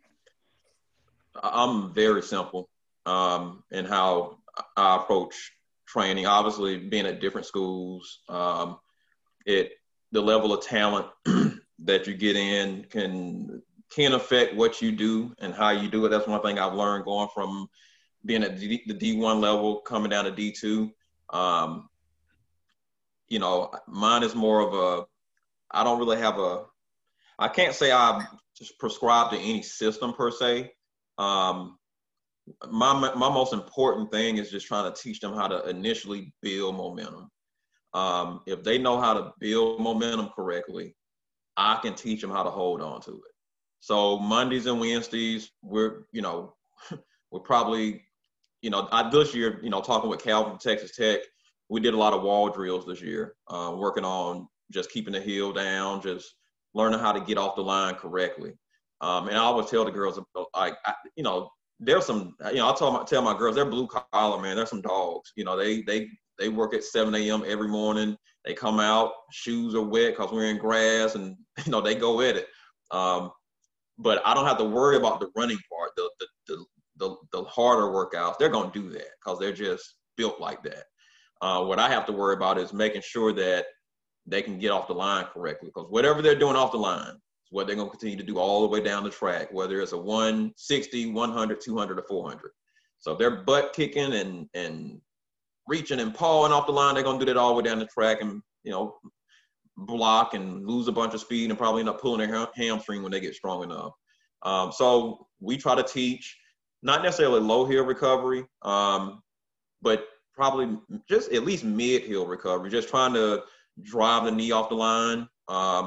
I'm very simple um, in how I approach training. Obviously, being at different schools, um, it the level of talent that you get in can can affect what you do and how you do it. That's one thing I've learned going from being at the D one level, coming down to D two. Um, You know, mine is more of a, I don't really have a, I can't say I just prescribe to any system per se. Um, my, my most important thing is just trying to teach them how to initially build momentum. Um, if they know how to build momentum correctly, I can teach them how to hold on to it. So Mondays and Wednesdays, we're, you know, we're probably, you know, I, this year, you know, talking with Calvin from Texas Tech, we did a lot of wall drills this year, uh, working on just keeping the heel down, just learning how to get off the line correctly. Um, and I always tell the girls, like, I, you know, there's some, you know, I tell my, tell my girls, they're blue collar, man. They're some dogs. You know, they they they work at seven a.m. every morning. They come out, shoes are wet because we're in grass, and, you know, they go at it. Um, but I don't have to worry about the running part, the the the the, the harder workouts. They're going to do that because they're just built like that. Uh, what I have to worry about is making sure that they can get off the line correctly, because whatever they're doing off the line is what they're going to continue to do all the way down the track, whether it's a one sixty, one hundred, two hundred, or four hundred. So if they're butt kicking and, and reaching and pawing off the line, they're going to do that all the way down the track and, you know, block and lose a bunch of speed and probably end up pulling their hamstring when they get strong enough. Um, so we try to teach not necessarily low heel recovery, um, but probably just at least mid heel recovery, just trying to drive the knee off the line. Um,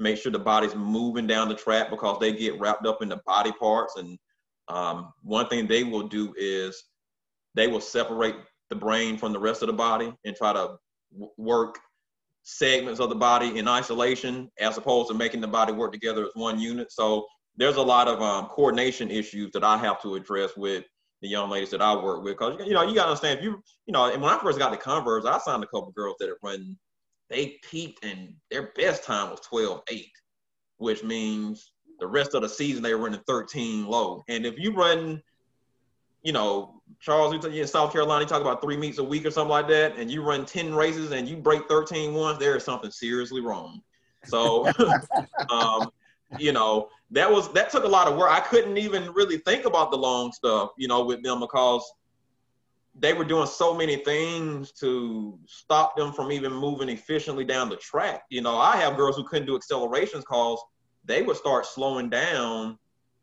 make sure the body's moving down the track because they get wrapped up in the body parts. And um, one thing they will do is they will separate the brain from the rest of the body and try to w- work segments of the body in isolation as opposed to making the body work together as one unit. So there's a lot of um, coordination issues that I have to address with the young ladies that I work with. Because, you know, you got to understand, if you, you know, and when I first got to Converse, I signed a couple of girls that had run, they peaked and their best time was twelve eight, which means the rest of the season they were running thirteen low. And if you run, you know, Charles, you in South Carolina, you talk about three meets a week or something like that, and you run ten races and you break thirteen once, there is something seriously wrong. So, um, you know, that was, that took a lot of work. I couldn't even really think about the long stuff, you know, with them because they were doing so many things to stop them from even moving efficiently down the track. You know, I have girls who couldn't do accelerations because they would start slowing down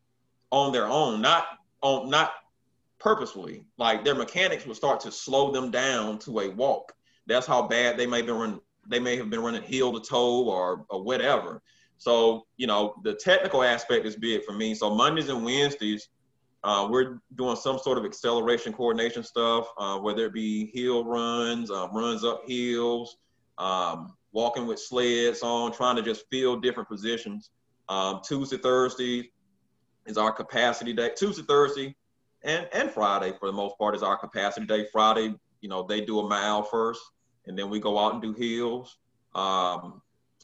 on their own, not on, not purposefully. Like their mechanics would start to slow them down to a walk. That's how bad they may have been running. They may have been running heel to toe or, or whatever. So, you know, the technical aspect is big for me. So Mondays and Wednesdays, uh, we're doing some sort of acceleration coordination stuff, uh, whether it be hill runs, uh, runs up hills, um, walking with sleds on, trying to just feel different positions. Um, Tuesday, Thursday is our capacity day. Tuesday, Thursday, and, and Friday, for the most part, is our capacity day. Friday, you know, they do a mile first, and then we go out and do hills. Um,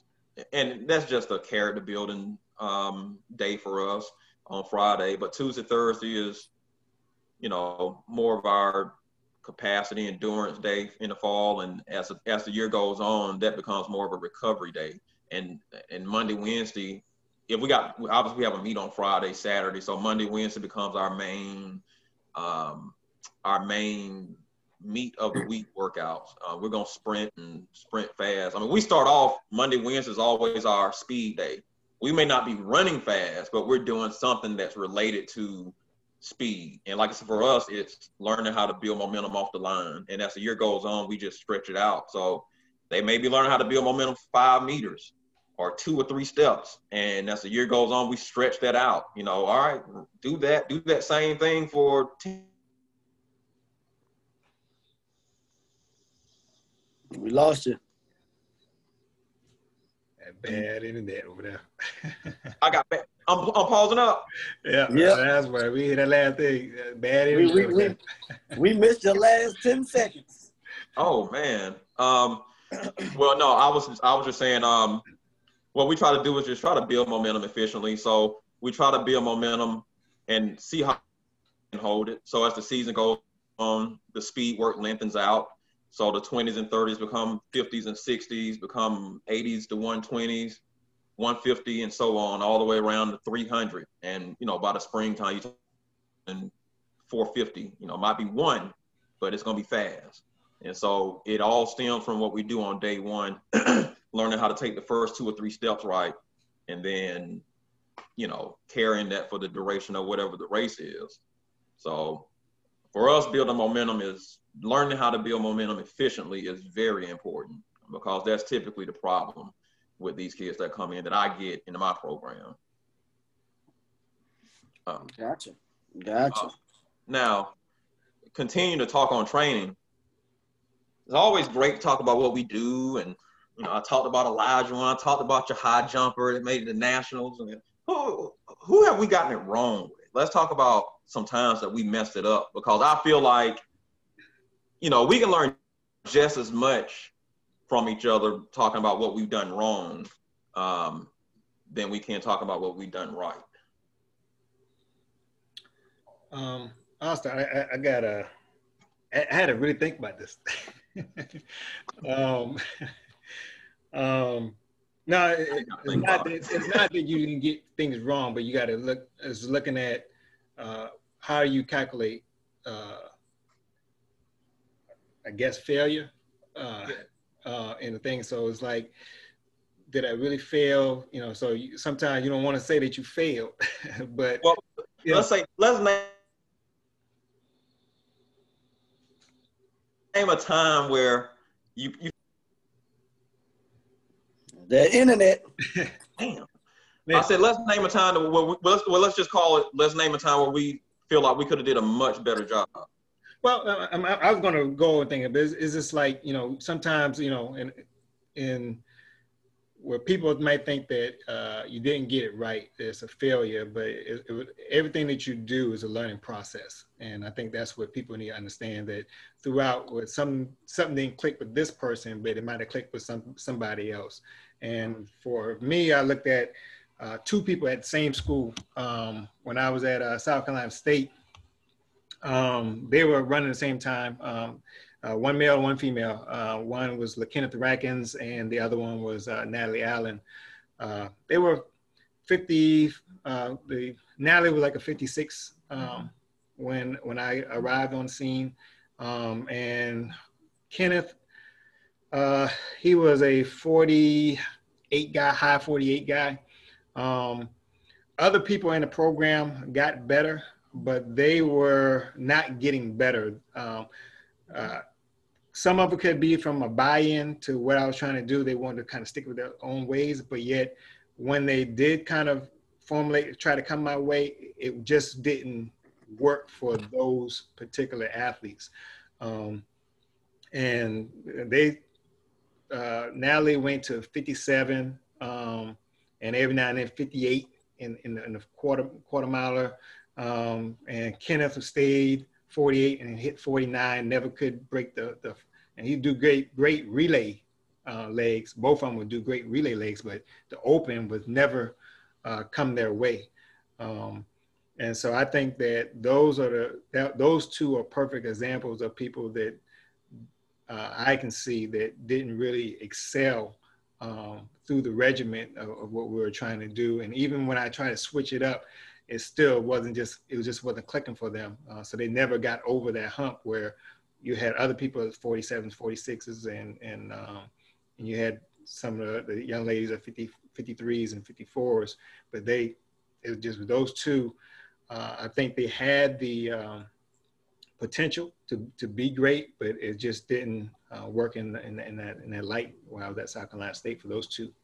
and that's just a character building um, day for us on Friday. But Tuesday, Thursday is, you know, more of our capacity endurance day in the fall. And as, as the year goes on, that becomes more of a recovery day. And, and Monday, Wednesday, if we got, obviously we have a meet on Friday, Saturday. So Monday, Wednesday becomes our main, um, our main meet of the week workouts. Uh, we're going to sprint and sprint fast. I mean, we start off Monday, Wednesday is always our speed day. We may not be running fast, but we're doing something that's related to speed. And like I said, for us, it's learning how to build momentum off the line. And as the year goes on, we just stretch it out. So they may be learning how to build momentum for five meters or two or three steps. And as the year goes on, we stretch that out. You know, all right, do that, do that same thing for ten. We lost you. That bad internet over there. I got bad. I'm, I'm pausing up. Yeah, Yep. that's why we hear that last thing. Bad We, internet we, over we, there. we missed your last ten seconds. Oh man. Um, well, no, I was I was just saying. Um, what we try to do is just try to build momentum efficiently. So we try to build momentum and see how we can hold it. So as the season goes on, the speed work lengthens out. So the twenties and thirties become fifties and sixties, become eighties to one twenties, one fifty, and so on, all the way around to three hundred. And, you know, by the springtime, you're talking four fifty. You know, might be one, but it's going to be fast. And so it all stems from what we do on day one, learning how to take the first two or three steps right, and then, you know, carrying that for the duration of whatever the race is. So for us, building momentum is learning how to build momentum efficiently is very important, because that's typically the problem with these kids that come in that I get into my program. Um, Gotcha. Gotcha. Uh, now, continue to talk on training. It's always great to talk about what we do. And, you know, I talked about Elijah when I talked about your high jumper that made it to nationals. And who, who have we gotten it wrong with? Let's talk about some times that we messed it up, because I feel like, you know, we can learn just as much from each other talking about what we've done wrong um, than we can talk about what we've done right. Um, I'll start. I, I, I gotta, I had to really think about this. um, um, no, it, it's, not that, it's not that you can get things wrong, but you got to look, it's looking at uh, how you calculate, uh, I guess, failure uh, uh, in the thing. So it's like, did I really fail? You know, so you, sometimes you don't want to say that you failed, but well, you let's know, say, let's name name a time where you, you The internet. Damn. Yeah. I said, let's name a time. Where we, well, let's, well, let's just call it. Let's name a time where we feel like we could have did a much better job. Well, I, I, I was going to go and think of this. Is this like, you know, sometimes, you know, in in where people might think that uh, you didn't get it right, it's a failure, but it, it, everything that you do is a learning process. And I think that's what people need to understand, that throughout, where some something didn't click with this person, but it might have clicked with some somebody else. And for me, I looked at uh, two people at the same school. Um, when I was at uh, South Carolina State, um, they were running at the same time. Um, Uh, one male, one female. Uh, one was LaKenneth Rackins, and the other one was uh, Natalie Allen. Uh, they were fifty. Uh, the Natalie was like a fifty-six um, when when I arrived on scene, um, and Kenneth, uh, he was a forty-eight guy, high forty-eight guy. Um, other people in the program got better, but they were not getting better. Um, Uh, some of it could be from a buy-in to what I was trying to do. They wanted to kind of stick with their own ways, but yet when they did kind of formulate, try to come my way, it just didn't work for those particular athletes. Um, and they, uh, Natalie went to fifty-seven, um, and every now and then fifty-eight in, in, the, in the quarter, quarter miler. Um, and Kenneth stayed forty-eight and hit forty-nine, never could break the, the and he'd do great, great relay uh, legs. Both of them would do great relay legs, but the open would never uh, come their way. Um, and so I think that those are the, that, those two are perfect examples of people that uh, I can see that didn't really excel um, through the regiment of, of what we were trying to do. And even when I tried to switch it up, it still wasn't just, it was just wasn't clicking for them. Uh, so they never got over that hump where you had other people at forty-sevens, forty-sixes, and, and, um, and you had some of the, the young ladies at fifty, fifty-threes and fifty-fours, but they, it was just with those two, uh, I think they had the um, potential to, to be great, but it just didn't uh, work in, in, in, that, in that light when I was at South Carolina State for those two.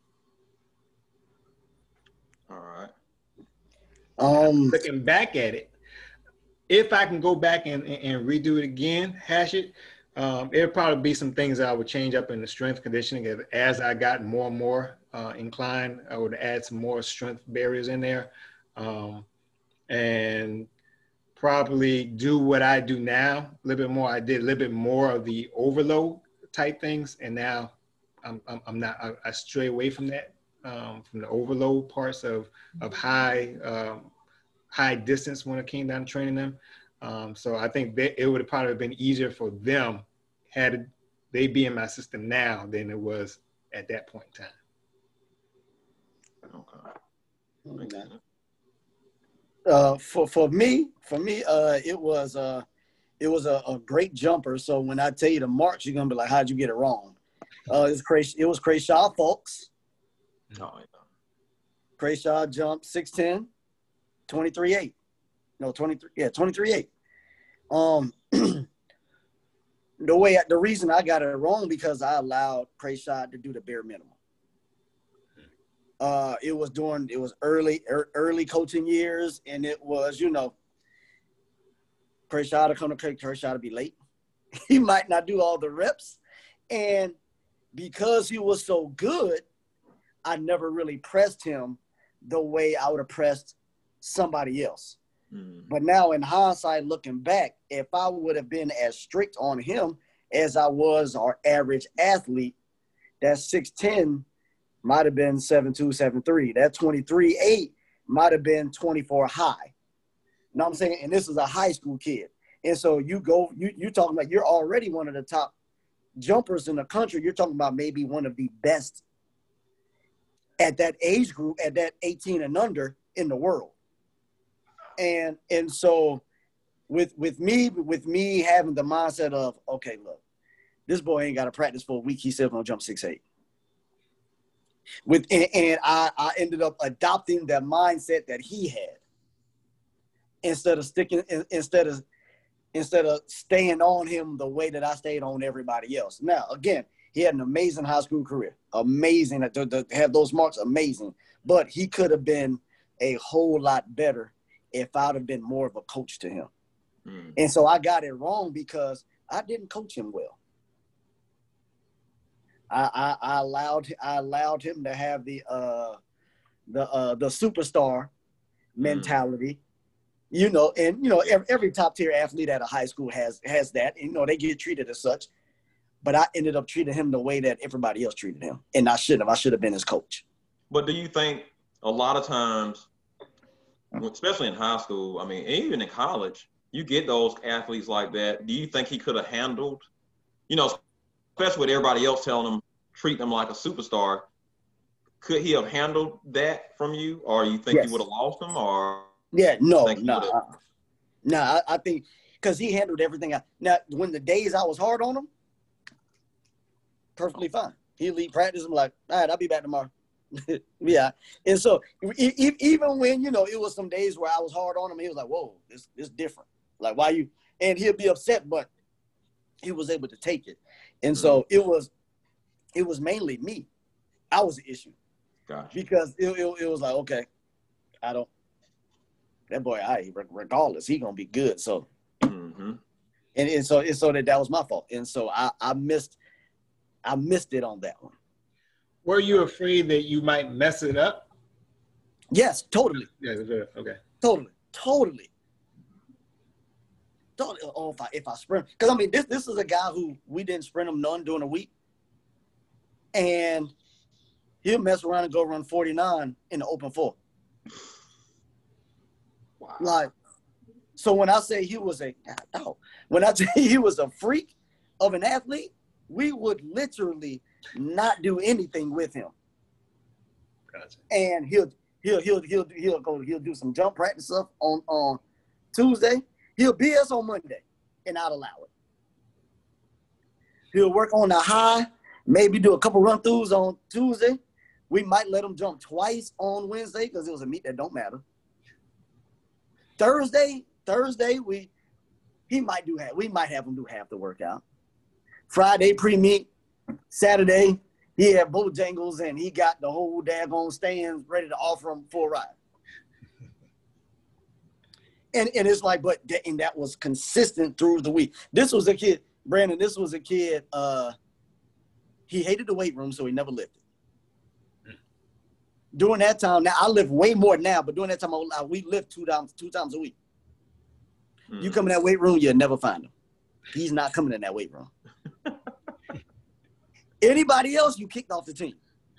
All right. Um, Looking back at it, if I can go back and, and redo it again, hash it, um, it'll probably be some things that I would change up in the strength conditioning. As, as I got more and more uh, inclined, I would add some more strength barriers in there, um, and probably do what I do now a little bit more. I did a little bit more of the overload type things, and now I'm, I'm, I'm not, I, I stray away from that. Um, from the overload parts of of high um, high distance when it came down to training them. Um, so I think that it would have probably been easier for them had they be in my system now than it was at that point in time. Okay. Uh, for for me, for me, uh, it was uh, it was a, a great jumper. So when I tell you the marks, you're gonna be like, "How'd you get it wrong?" Uh, it's crazy. It was Crashaw Folks. No, Crashaw jumped six ten, twenty-three eight. No, twenty-three, yeah, twenty-three eight. Um, the way, the reason I got it wrong because I allowed Crashaw to do the bare minimum. Uh, it was during, it was early, er, early coaching years, and it was, you know, Crashaw to come to Crashaw to be late. He might not do all the reps, and because he was so good, I never really pressed him the way I would have pressed somebody else. Mm. But now in hindsight, looking back, if I would have been as strict on him as I was our average athlete, that six ten might have been seven two, seven three. That twenty-three eight might have been twenty-four high. You know what I'm saying? And this is a high school kid. And so you go, you, you're talking about you're already one of the top jumpers in the country. You're talking about maybe one of the best at that age group, at that eighteen and under in the world. And and so with with me, with me having the mindset of, okay, look, this boy ain't got to practice for a week. He's still going to jump six eight. With and, and I, I ended up adopting the mindset that he had instead of sticking instead of instead of staying on him the way that I stayed on everybody else. Now, again, He had an amazing high school career. Amazing. To, to have those marks, amazing. But he could have been a whole lot better if I'd have been more of a coach to him. Mm. And so I got it wrong because I didn't coach him well. I, I, I allowed I allowed him to have the uh, the uh, the superstar mentality, mm. you know, and you know every, every top tier athlete at a high school has has that. And, you know, they get treated as such. But I ended up treating him the way that everybody else treated him, and I shouldn't have. I should have been his coach. But do you think a lot of times, especially in high school, I mean, even in college, you get those athletes like that. Do you think he could have handled, you know, especially with everybody else telling him, treat them like a superstar, could he have handled that from you, or you think yes. you would have lost him, or? Yeah, no, no, nah, uh, nah, I, I think because he handled everything. I, now, when the days I was hard on him, perfectly fine. He'd leave practice. I'm like, all right, I'll be back tomorrow. Yeah. And so e- e- even when, you know, it was some days where I was hard on him, he was like, whoa, this this different. Like, why you? And he'll be upset, but he was able to take it. And mm-hmm. so it was it was mainly me. I was the issue. Gotcha. Because it, it, it was like, okay, I don't, that boy, I regardless, he going to be good. So, mm-hmm. and, and so and so that that was my fault. And so I, I missed I missed it on that one. Were you afraid that you might mess it up? Yes, totally. Yeah, okay. Totally, totally. Totally. Oh, if I if I sprint, because I mean, this this is a guy who we didn't sprint him none during the week, and he'll mess around and go run forty-nine in the open four. Wow. Like, so when I say he was a oh, when I say he was a freak of an athlete, we would literally not do anything with him. Gotcha. And he'll he'll he'll he'll he'll go he'll do some jump practice stuff on on Tuesday. He'll B S on Monday, and I'd allow it. He'll work on the high, maybe do a couple run throughs on Tuesday. We might let him jump twice on Wednesday because it was a meet that don't matter. Thursday, Thursday we he might do half. We might have him do half the workout. Friday pre-meet, Saturday he had Bojangles and he got the whole daggone stands ready to offer him for a ride. And and it's like, but th- and that was consistent through the week. This was a kid, Brandon. This was a kid. Uh, he hated the weight room, so he never lifted. Mm. During that time, now I lift way more now, but during that time, I, we lift two times two times a week. Mm. You come in that weight room, you'll never find him. He's not coming in that weight room. Anybody else, you kicked off the team.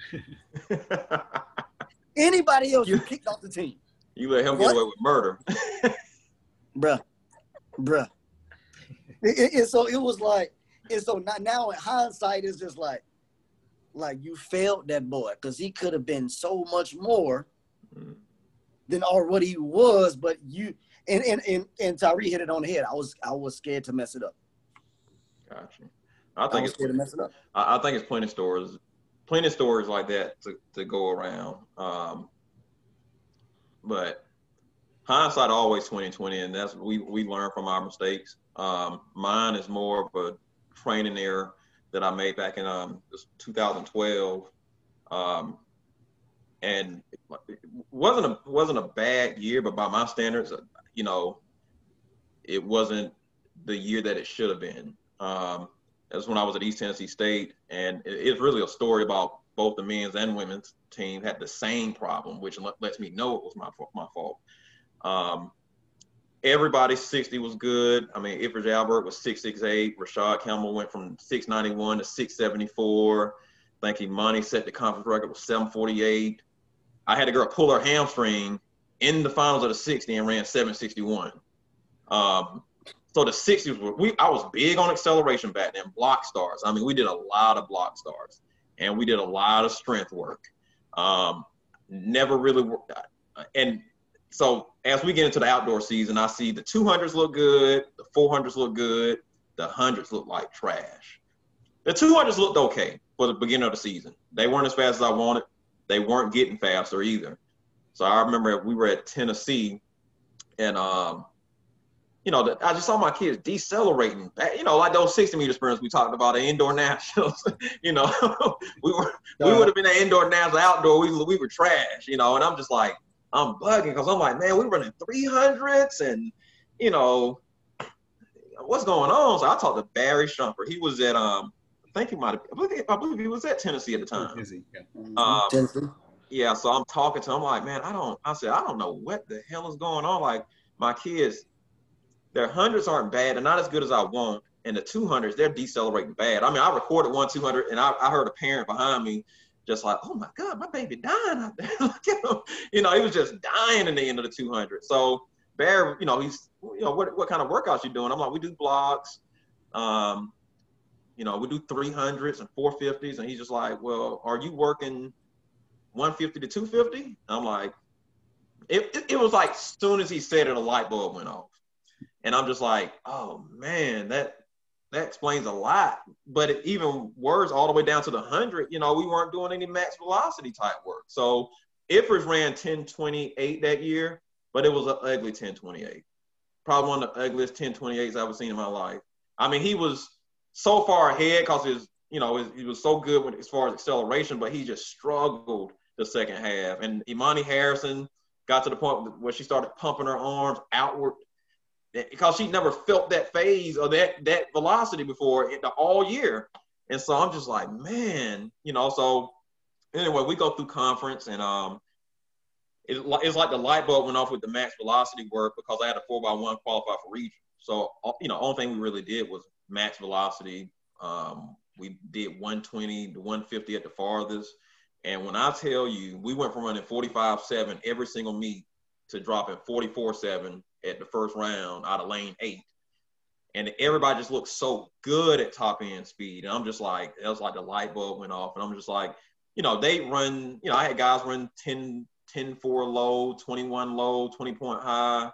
Anybody else, you kicked off the team. You let him what? Get away with murder. Bruh. Bruh. And, and so it was like, and so now, now in hindsight, it's just like, like you failed that boy because he could have been so much more mm. than or what he was, but you and and and, and Tyree hit it on the head. I was I was scared to mess it up. Gotcha. I think I it's scared to mess it up. I, I think it's plenty of stories, plenty of stories like that to, to go around. Um, but hindsight always twenty twenty, and that's we we learn from our mistakes. Um, mine is more of a training error that I made back in um two thousand twelve, um, and it wasn't a wasn't a bad year, but by my standards, you know, it wasn't the year that it should have been. Um, that's when I was at East Tennessee State, and it, it's really a story about both the men's and women's team had the same problem, which lets me know it was my my fault. Um, everybody's sixty was good. I mean, Ifraj Albert was six six eight. Rashad Campbell went from six ninety-one to six seventy-four. I think Imani set the conference record with seven forty-eight. I had a girl pull her hamstring in the finals of the sixty and ran seven sixty-one. Um, so the sixties were, we, I was big on acceleration back then, block stars. I mean, we did a lot of block stars and we did a lot of strength work. Um, never really worked. And so as we get into the outdoor season, I see the two hundreds look good, the four hundreds look good, the hundreds look like trash. The two hundreds looked okay for the beginning of the season. They weren't as fast as I wanted. They weren't getting faster either. So I remember we were at Tennessee, and um, you know, the, I just saw my kids decelerating back, you know, like those sixty meter sprints we talked about, the indoor nationals, you know, we were, we would have been an indoor national, outdoor, we, we were trash, you know, and I'm just like, I'm bugging because I'm like, man, we running three hundreds and, you know, what's going on? So I talked to Barry Shumper. He was at, um, I think he might have, I believe, I believe he was at Tennessee at the time. Tennessee, yeah. Um, Tennessee. yeah, so I'm talking to him, I'm like, man, I don't, I said, I don't know what the hell is going on. Like, my kids, their hundreds aren't bad. They're not as good as I want. And the two hundreds, they're decelerating bad. I mean, I recorded one two hundred, and I, I heard a parent behind me just like, oh my God, my baby dying out there. Look at him. You know, he was just dying in the end of the two hundred. So Bear, you know, he's, you know, what, what kind of workouts you doing? I'm like, we do blocks. Um, you know, we do three hundreds and four fifties. And he's just like, well, are you working one fifty to two fifty? I'm like, it, it, it was like, as soon as he said it, a light bulb went off. And I'm just like, oh man, that that explains a lot. But it, even worse, all the way down to the hundred, you know, we weren't doing any max velocity type work. So Ifers ran ten twenty-eight that year, but it was an ugly ten twenty-eight. Probably one of the ugliest ten twenty-eights I've ever seen in my life. I mean, he was so far ahead because his, you know, his, he was so good with, as far as acceleration, but he just struggled the second half. And Imani Harrison got to the point where she started pumping her arms outward, because she never felt that phase or that that velocity before in the, all year. And so I'm just like, man, you know, so anyway, we go through conference and um, it, it's like the light bulb went off with the max velocity work because I had a four by one qualify for region. So, you know, only thing we really did was max velocity. Um, we did one twenty to one fifty at the farthest. And when I tell you, we went from running forty-five seven every single meet to dropping forty-four seven at the first round out of lane eight. And everybody just looked so good at top end speed. And I'm just like, it was like the light bulb went off. And I'm just like, you know, they run, you know, I had guys run ten, ten four low, twenty-one low, twenty point high.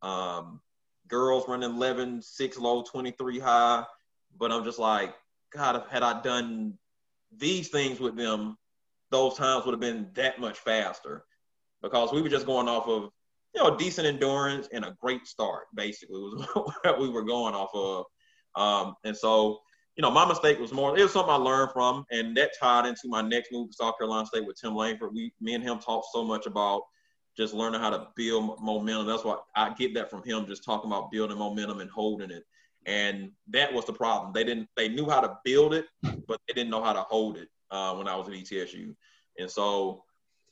Um, girls running eleven six low, twenty-three high. But I'm just like, God, had I done these things with them, those times would have been that much faster, because we were just going off of, you know, decent endurance and a great start, basically, was what we were going off of. Um, and so, you know, my mistake was more, it was something I learned from, and that tied into my next move to South Carolina State with Tim Langford. We, me and him talked so much about just learning how to build momentum. That's why I get that from him, just talking about building momentum and holding it. And that was the problem. They didn't, they knew how to build it, but they didn't know how to hold it uh, when I was at E T S U. And so,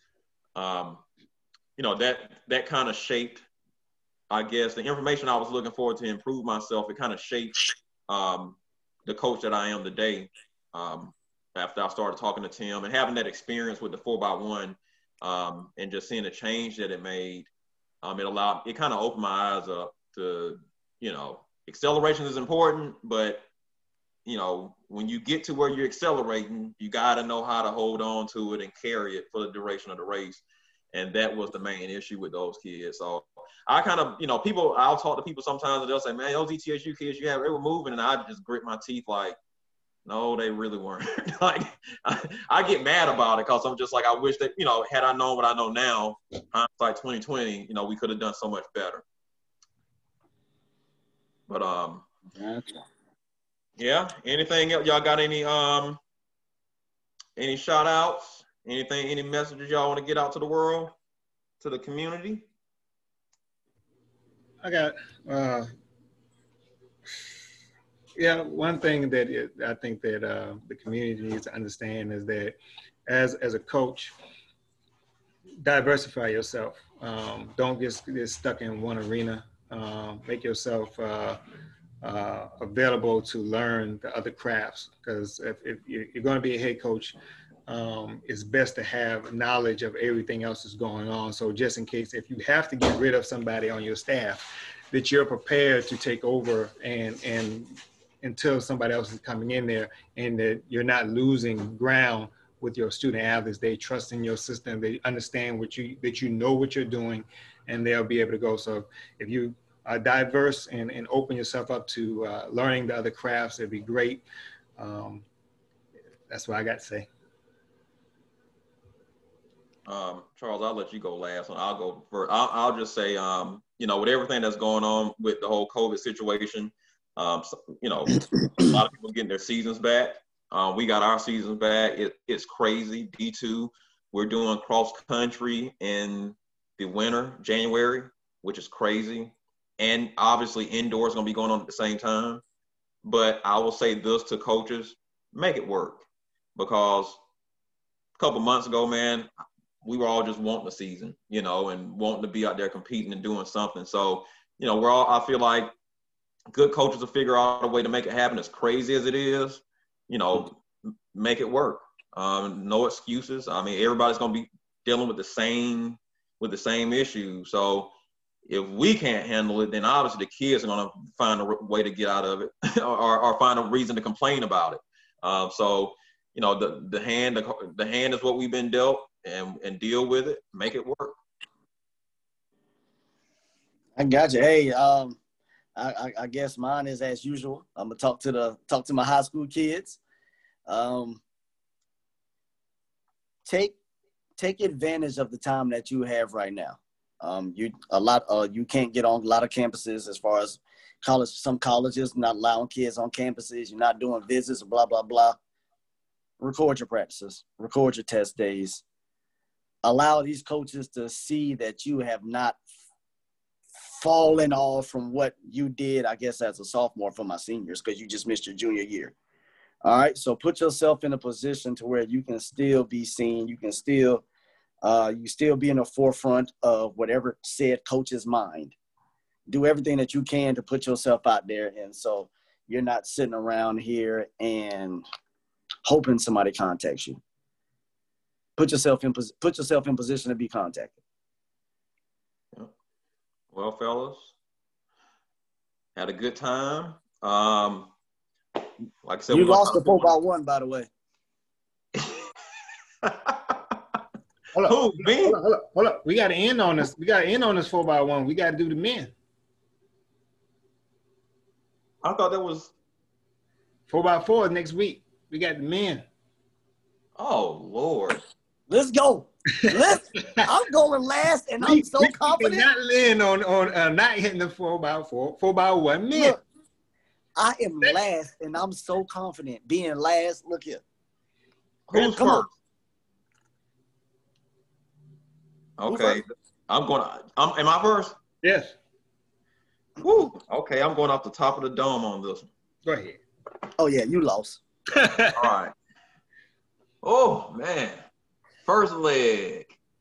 um, you know, that, that kind of shaped, I guess, the information I was looking for to improve myself. It kind of shaped um, the coach that I am today. Um, after I started talking to Tim and having that experience with the four by one um, and just seeing the change that it made, um, it allowed, it kind of opened my eyes up to, you know, acceleration is important, but, you know, when you get to where you're accelerating, you got to know how to hold on to it and carry it for the duration of the race. And that was the main issue with those kids. So I kind of, you know, people, I'll talk to people sometimes and they'll say, man, those E T S U kids you have, they were moving. And I just grit my teeth like, no, they really weren't. Like, I, I get mad about it because I'm just like, I wish that, you know, had I known what I know now, hindsight twenty twenty, you know, we could have done so much better. But, um, Gotcha. yeah, anything else? Y'all got any, um, any shout outs? Anything, any messages y'all want to get out to the world, to the community? I got, uh, yeah, one thing that it, I think that uh, the community needs to understand is that as, as a coach, diversify yourself. Um, don't get, get stuck in one arena. Um, make yourself uh, uh, available to learn the other crafts, because if, if you're going to be a head coach, um, it's best to have knowledge of everything else that's going on. So just in case, if you have to get rid of somebody on your staff, that you're prepared to take over and, and until somebody else is coming in there, and that you're not losing ground with your student athletes. They trust in your system. They understand what you, that you know what you're doing, and they'll be able to go. So if you are diverse and, and open yourself up to uh, learning the other crafts, it'd be great. Um, that's what I got to say. Um, Charles, I'll let you go last, and I'll go first. I'll, I'll just say, um, you know, with everything that's going on with the whole COVID situation, um, so, you know, a lot of people getting their seasons back. Um, we got our seasons back. It, it's crazy. D two, we're doing cross country in the winter, January, which is crazy. And obviously indoors going to be going on at the same time. But I will say this to coaches, make it work. Because a couple months ago, man, we were all just wanting a season, you know, and wanting to be out there competing and doing something. So, you know, we're all, I feel like good coaches will figure out a way to make it happen, as crazy as it is, you know, make it work. Um, no excuses. I mean, everybody's going to be dealing with the same, with the same issue. So if we can't handle it, then obviously the kids are going to find a way to get out of it or, or find a reason to complain about it. Um, so, you know, the, the hand, the, the hand is what we've been dealt, and, and deal with it, make it work. I got you. Hey, um, I, I, I guess mine is as usual. I'm gonna talk to the talk to my high school kids. Um, take take advantage of the time that you have right now. Um, you a lot. Uh, you can't get on a lot of campuses as far as college. Some colleges not allowing kids on campuses. You're not doing visits. Blah blah blah. Record your practices. Record your test days. Allow these coaches to see that you have not fallen off from what you did, I guess, as a sophomore for my seniors, because you just missed your junior year. All right, so put yourself in a position to where you can still be seen. You can still, uh, you still be in the forefront of whatever said coach's mind. Do everything that you can to put yourself out there, and so you're not sitting around here and hoping somebody contacts you. Put yourself in put yourself in position to be contacted. Well, fellas, had a good time. Um, like I said, you we lost the four by one, by the way. Hold up, Who, me? hold up, hold up, hold up. We got to end on this. We got to end on this four by one. We got to do the men. I thought that was four by four next week. We got the men. Oh Lord. Let's go. Let's. I'm going last, and I'm so we, confident. We not land on on uh, not hitting the four by four, four by one men. Look, I am last, and I'm so confident being last. Look here. Who's Come first? On. Okay, I'm going. I'm. Am I first? Yes. Woo. Okay, I'm going off the top of the dome on this one. Go ahead. Oh yeah, you lost. All right. Oh man. First leg.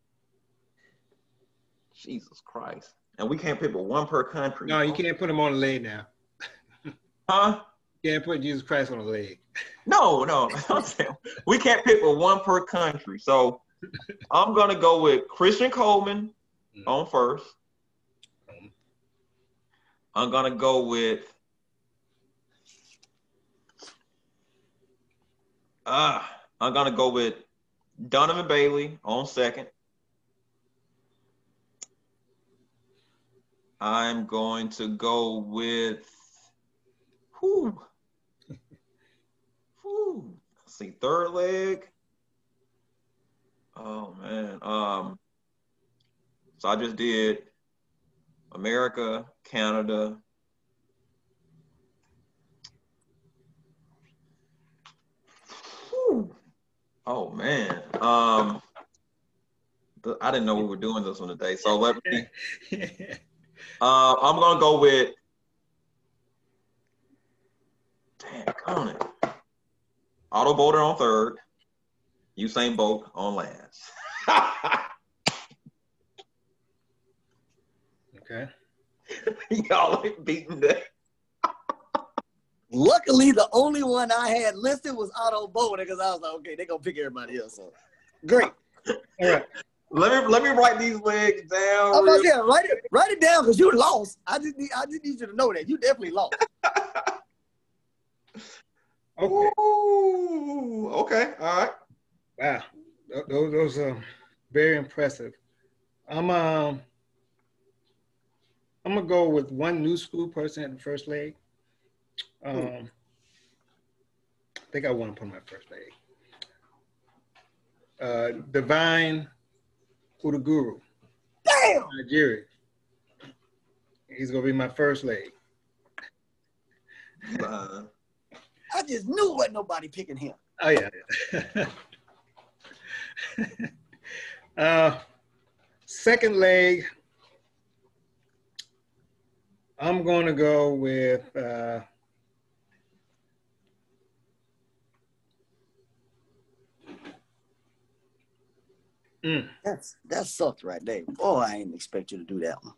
Jesus Christ. And we can't pick but one per country. No, you can't put him on the leg now. Huh? You can't put Jesus Christ on the leg. No, no. I'm saying we can't pick but one per country. So I'm going to go with Christian Coleman mm-hmm. on first. Mm-hmm. I'm going to go with uh, I'm going to go with Donovan Bailey on second. I'm going to go with who? Who? Let's see, third leg. Oh man. Um. So I just did America, Canada. Whew. Oh man. Um. I didn't know we were doing this one today, so let me. Uh, I'm gonna go with. Damn, on it. Otto Boulder on third. Usain Bolt on last. Okay. Y'all ain't beating that. Luckily, the only one I had listed was Otto Boulder because I was like, okay, they're gonna pick everybody else up. Great. All right. Let me let me write these legs down. I'm about to say, write it write it down because you lost. I just need I just need you to know that you definitely lost. Okay. Ooh, okay. All right. Wow. Those those are very impressive. I'm um I'm gonna go with one new school person at the first leg. Um, hmm. I think I want to put my first leg. Uh, Divine Uduguru, Damn! Nigeria. He's gonna be my first leg. Uh, I just knew wasn't nobody picking him. Oh yeah. uh, second leg, I'm gonna go with uh, mm. That's that sucked right there. Oh, I didn't expect you to do that one.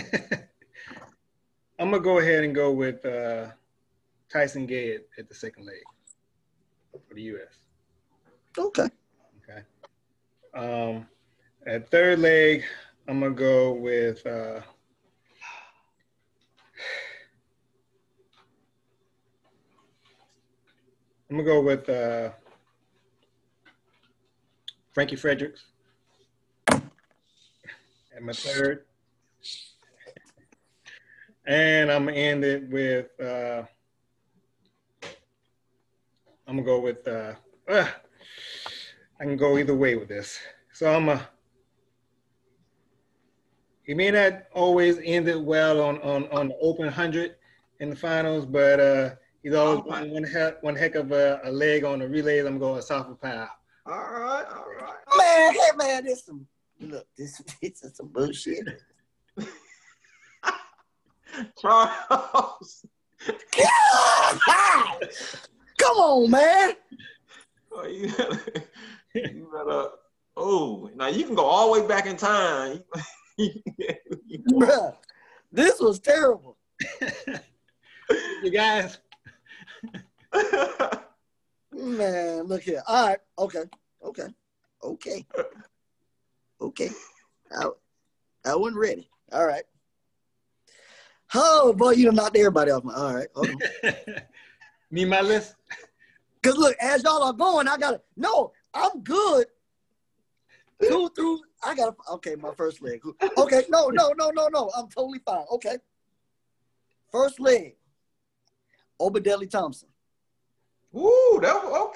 I'm gonna go ahead and go with uh, Tyson Gay at, at the second leg for the U S. Okay. Okay. Um, at third leg, I'm gonna go with uh, I'm gonna go with uh, Frankie Fredericks at my third, and I'm gonna end it with uh, I'm gonna go with uh, uh, I can go either way with this. So I'm a. He may not always end it well on on on the open hundred in the finals, but uh, he's always All right. one heck one heck of a, a leg on the relays. I'm going Safa Powell. all right, all right. Man, hey man, this some look, this this is some bullshit. Charles. Come on, man. Oh, you better, you better, oh, now you can go all the way back in time. Bruh, this was terrible. You guys. Man, look here. All right. Okay. Okay. Okay. Okay. I, I wasn't ready. All right. Oh, boy, you done knocked everybody off. My, all right. Hold on. Need my list? Because, look, as y'all are going, I got to, no, I'm good. Two through, I got to, okay, my first leg. Okay, no, no, no, no, no. I'm totally fine. Okay. First leg, Obadeli Thompson. Ooh, that was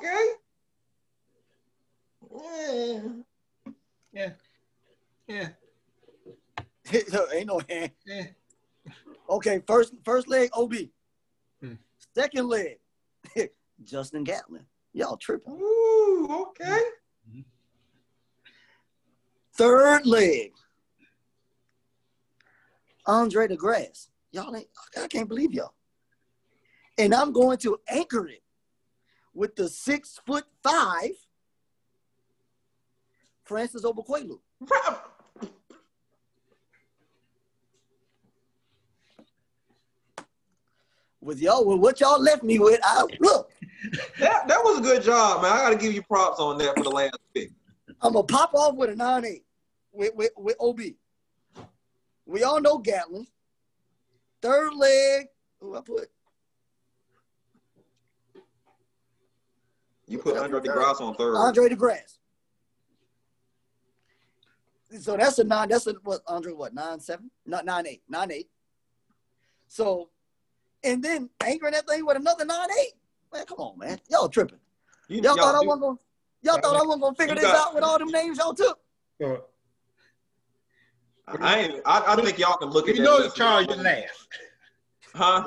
okay. Yeah. Yeah. Ain't no hand. Yeah. Okay, first first leg, O B. Hmm. Second leg, Justin Gatlin. Y'all tripping. Ooh, okay. Third leg, Andre DeGrasse. Y'all ain't, I can't believe y'all. And I'm going to anchor it with the six foot five Francis Obukwelu. With y'all, with what y'all left me with, I look. That, that was a good job, man. I got to give you props on that for the last pick. I'm gonna pop off with a nine eight with, with, with O B. We all know Gatlin. Third leg, who I put? You put Andre DeGrasse on third. Andre DeGrasse. So that's a nine. That's a what? Andre what? Nine seven? Not nine eight. Nine eight. So, and then anchoring that thing with another nine eight. Man, come on, man. Y'all tripping. You, Y'all, y'all thought I do- wasn't gonna. Y'all thought I wasn't gonna figure You this got- out with all them names y'all took. So, I ain't. I, I think y'all can look at you that know, list. Charles, you laugh. Huh?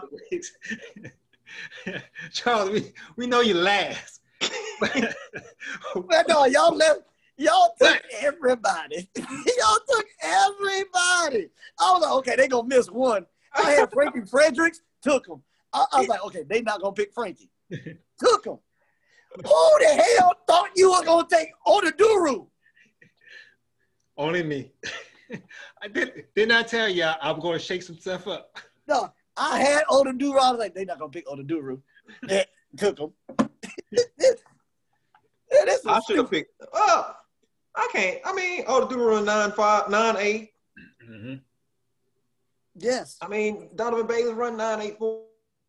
Charles, we, we know you last. Man, no, y'all left. Y'all took everybody. Y'all took everybody. I was like, okay, they gonna miss one. I had Frankie Fredericks, took him. I, I was like, okay, they not gonna pick Frankie. Took him. Who the hell thought you were gonna take Oduduru? Only me. I did. Didn't I tell you I'm going to shake some stuff up? No, I had Oduduru. I was like, they not gonna pick Oduduru. Yeah, took him. Yeah, this is I should have picked. Oh, I can't. I mean, oh, the dude nine five, nine eight. Mm-hmm. Yes. I mean, Donovan Bailey run nine eight four.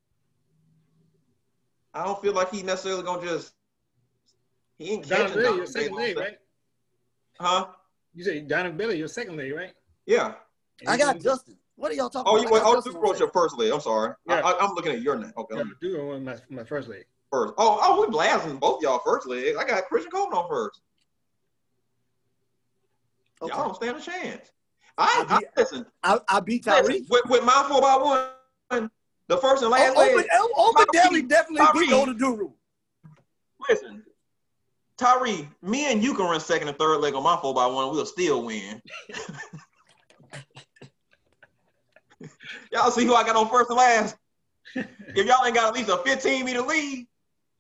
I don't feel like he necessarily gonna just. He ain't Donovan catching Bailey, Donovan your second Bailey, leg, right? Huh? You say Donovan Bailey, your second leg, right? Yeah. And I you got can- Justin. What are y'all talking Oh, about? you I went. got Oh, Justin Duke on was your first leg. I'm sorry. Yeah. I, I, I'm looking at your name. Okay. Yeah, do it on my, my first leg. First. Oh, oh, we blasting both y'all first legs. I got Christian Coleman on first. Okay. Y'all don't stand a chance. I, I I, beat- listen. I, I beat Listen, Tyreek. with, with my four by one, the first and last Oh, leg. Open Deli Tyreek- definitely beat Tyreek- Oduduru. Listen, Tyree, me and you can run second and third leg on my four by one. We'll still win. Y'all see who I got on first and last? If y'all ain't got at least a fifteen meter lead,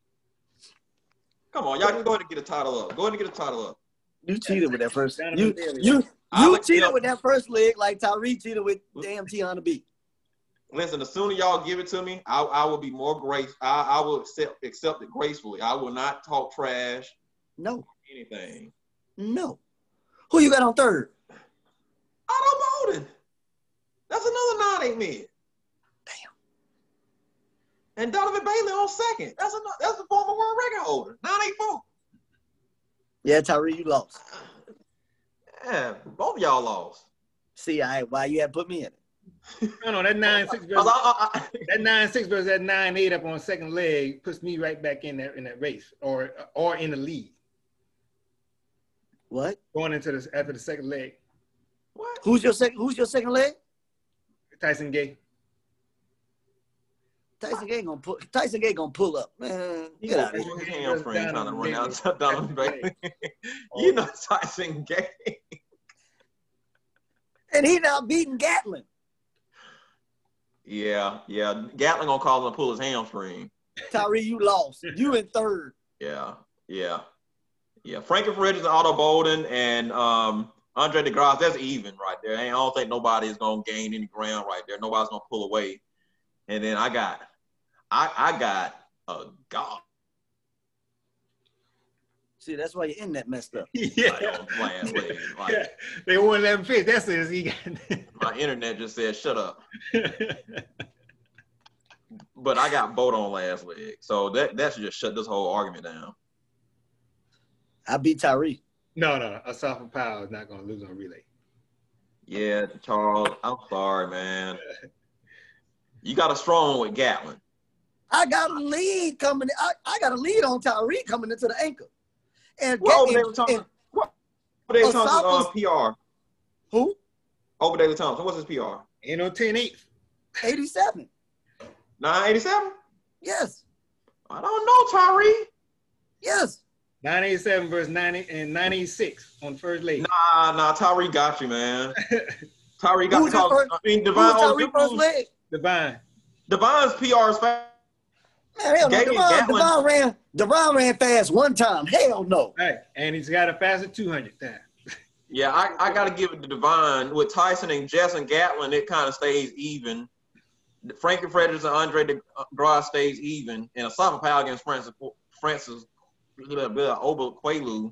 come on, y'all just go ahead and get a title up. Go ahead and get a title up. You cheated with that first. Donovan You Bailey. you I'll you accept- cheated with that first leg like Tyreek cheated with damn Tiana B. Listen, the sooner y'all give it to me, I, I will be more grace. I, I will accept accept it gracefully. I will not talk trash. No, Anything. no. Who you got on third? Otto Bowden. That's another nine eight mid. Damn. And Donovan Bailey on second. That's a that's the former world record holder. nine eight four. Yeah, Tyreek, you lost. Yeah, both of y'all lost. See, I why you had to put me in it. No, no, that nine six Cause versus I, I, I, that nine six versus that nine eight up on second leg puts me right back in that in that race or or in the lead What? going into this after the second leg. what? Who's your second? Who's your second leg? Tyson Gay. Tyson Gay gonna pull. Tyson Gay gonna pull up. Man, He get gonna out of here. pull his hamstring trying to run Donovan out Donovan Bailey. You know Tyson Gay. And he now beating Gatlin. Yeah, yeah. Gatlin gonna call him to pull his hamstring. Tyree, you lost. You in third. Yeah, yeah, yeah. Frankie Frederick, Otto Bolden, and um, Andre DeGrasse. That's even right there. I don't think nobody is gonna gain any ground right there. Nobody's gonna pull away. And then I got, I I got a god See, that's why your internet messed up. Yeah. on last leg. Like, Yeah. They won't let him finish. That's it. He got my internet just said shut up. But I got Boat on last leg, so that that should just shut this whole argument down. I beat Tyree. No, no, Asafa Powell is not gonna lose on relay. Yeah, Charles, I'm sorry, man. You got a strong one with Gatlin. I got a lead coming. I, I got a lead on Tyree coming into the anchor. And, What over and, David Thompson? and What over David Thompson's Osafa's- uh, P R? who? Over David Thompson. What's his P R? Ain't no ten eight. eighty-seven. nine eighty-seven? Yes. I don't know, Tyree. Yes. nine eighty-seven versus ninety and ninety-six on the first leg. Nah, nah, Tyree got you, man. Tyree got Who's because, his first- I mean, Who Devine, was Tyree first Owens- leg? Divine. Divine's P R is fast. Man, hell no. Gatlin- Devon, Gatlin- Devon ran, Devon ran fast one time. Hell no. Right. And he's got a faster two hundred time. Yeah, I, I got to give it to Devine. With Tyson and Jess and Gatlin, it kind of stays even. Frankie Fredericks and Andre DeGrasse stays even. And Asafa Powell against Francis Francis Oba Qualu.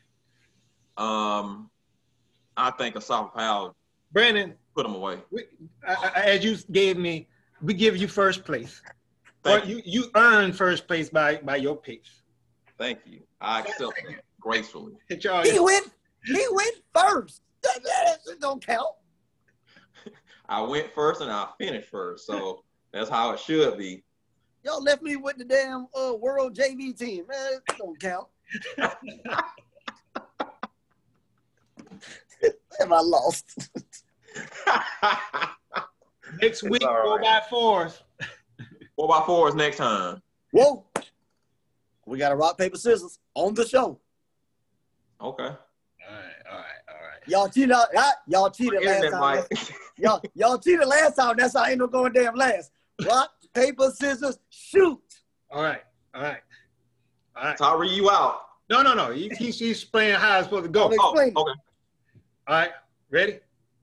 Um, I think Asafa Powell Brandon, put him away. we, I, I, as you gave me, we give you first place. Thank Or you. you, you earned first place by by your picks. Thank you. I accept that gracefully. Charles, He went, he went first. That, that, that don't count. I went first and I finished first, so that's how it should be. Y'all left me with the damn uh, world J V team. Man, it don't count. Have I lost? next week, all four right. by fours. Four by fours next time. Whoa. We got a rock, paper, scissors on the show. Okay. All right, all right, all right. Y'all cheated. out- Y'all cheated last Internet time. mic. Y'all, y'all cheated last time. That's how I end up going damn last. Rock, paper, scissors, shoot. All right, all right. All right. Tyree, you out. No, no, no. He, he's, he's playing how it's supposed to go. Okay. Oh, Explain it. okay. All right, ready?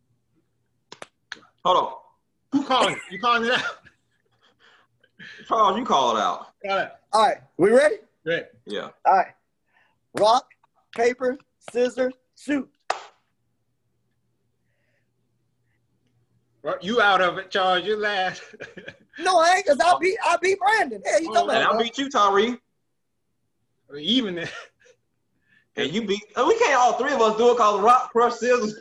Hold on. Who calling it? You calling it out? Charles, you call it out. Call it. All right. We ready? Ready. Yeah. All right. Rock, paper, scissors, shoot. Well, you out of it, Charles. You last. No, I ain't, because I beat, I beat Brandon. Hey, you Oh, talking And about? I beat you, Tyree. Even then. And you beat. And we can't all three of us do it called rock, crush, scissors.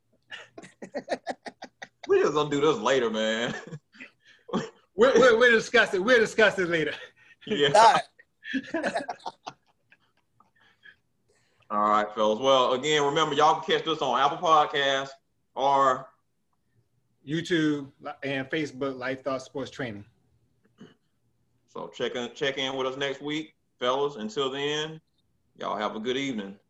We just gonna do this later, man. We're, we're, we're discussing. We'll discuss it later. Yeah. All right. All right, fellas. Well, again, remember, y'all can catch this on Apple Podcasts or YouTube and Facebook, Life Thought Sports Training. So check in, check in with us next week, fellas. Until then, y'all have a good evening.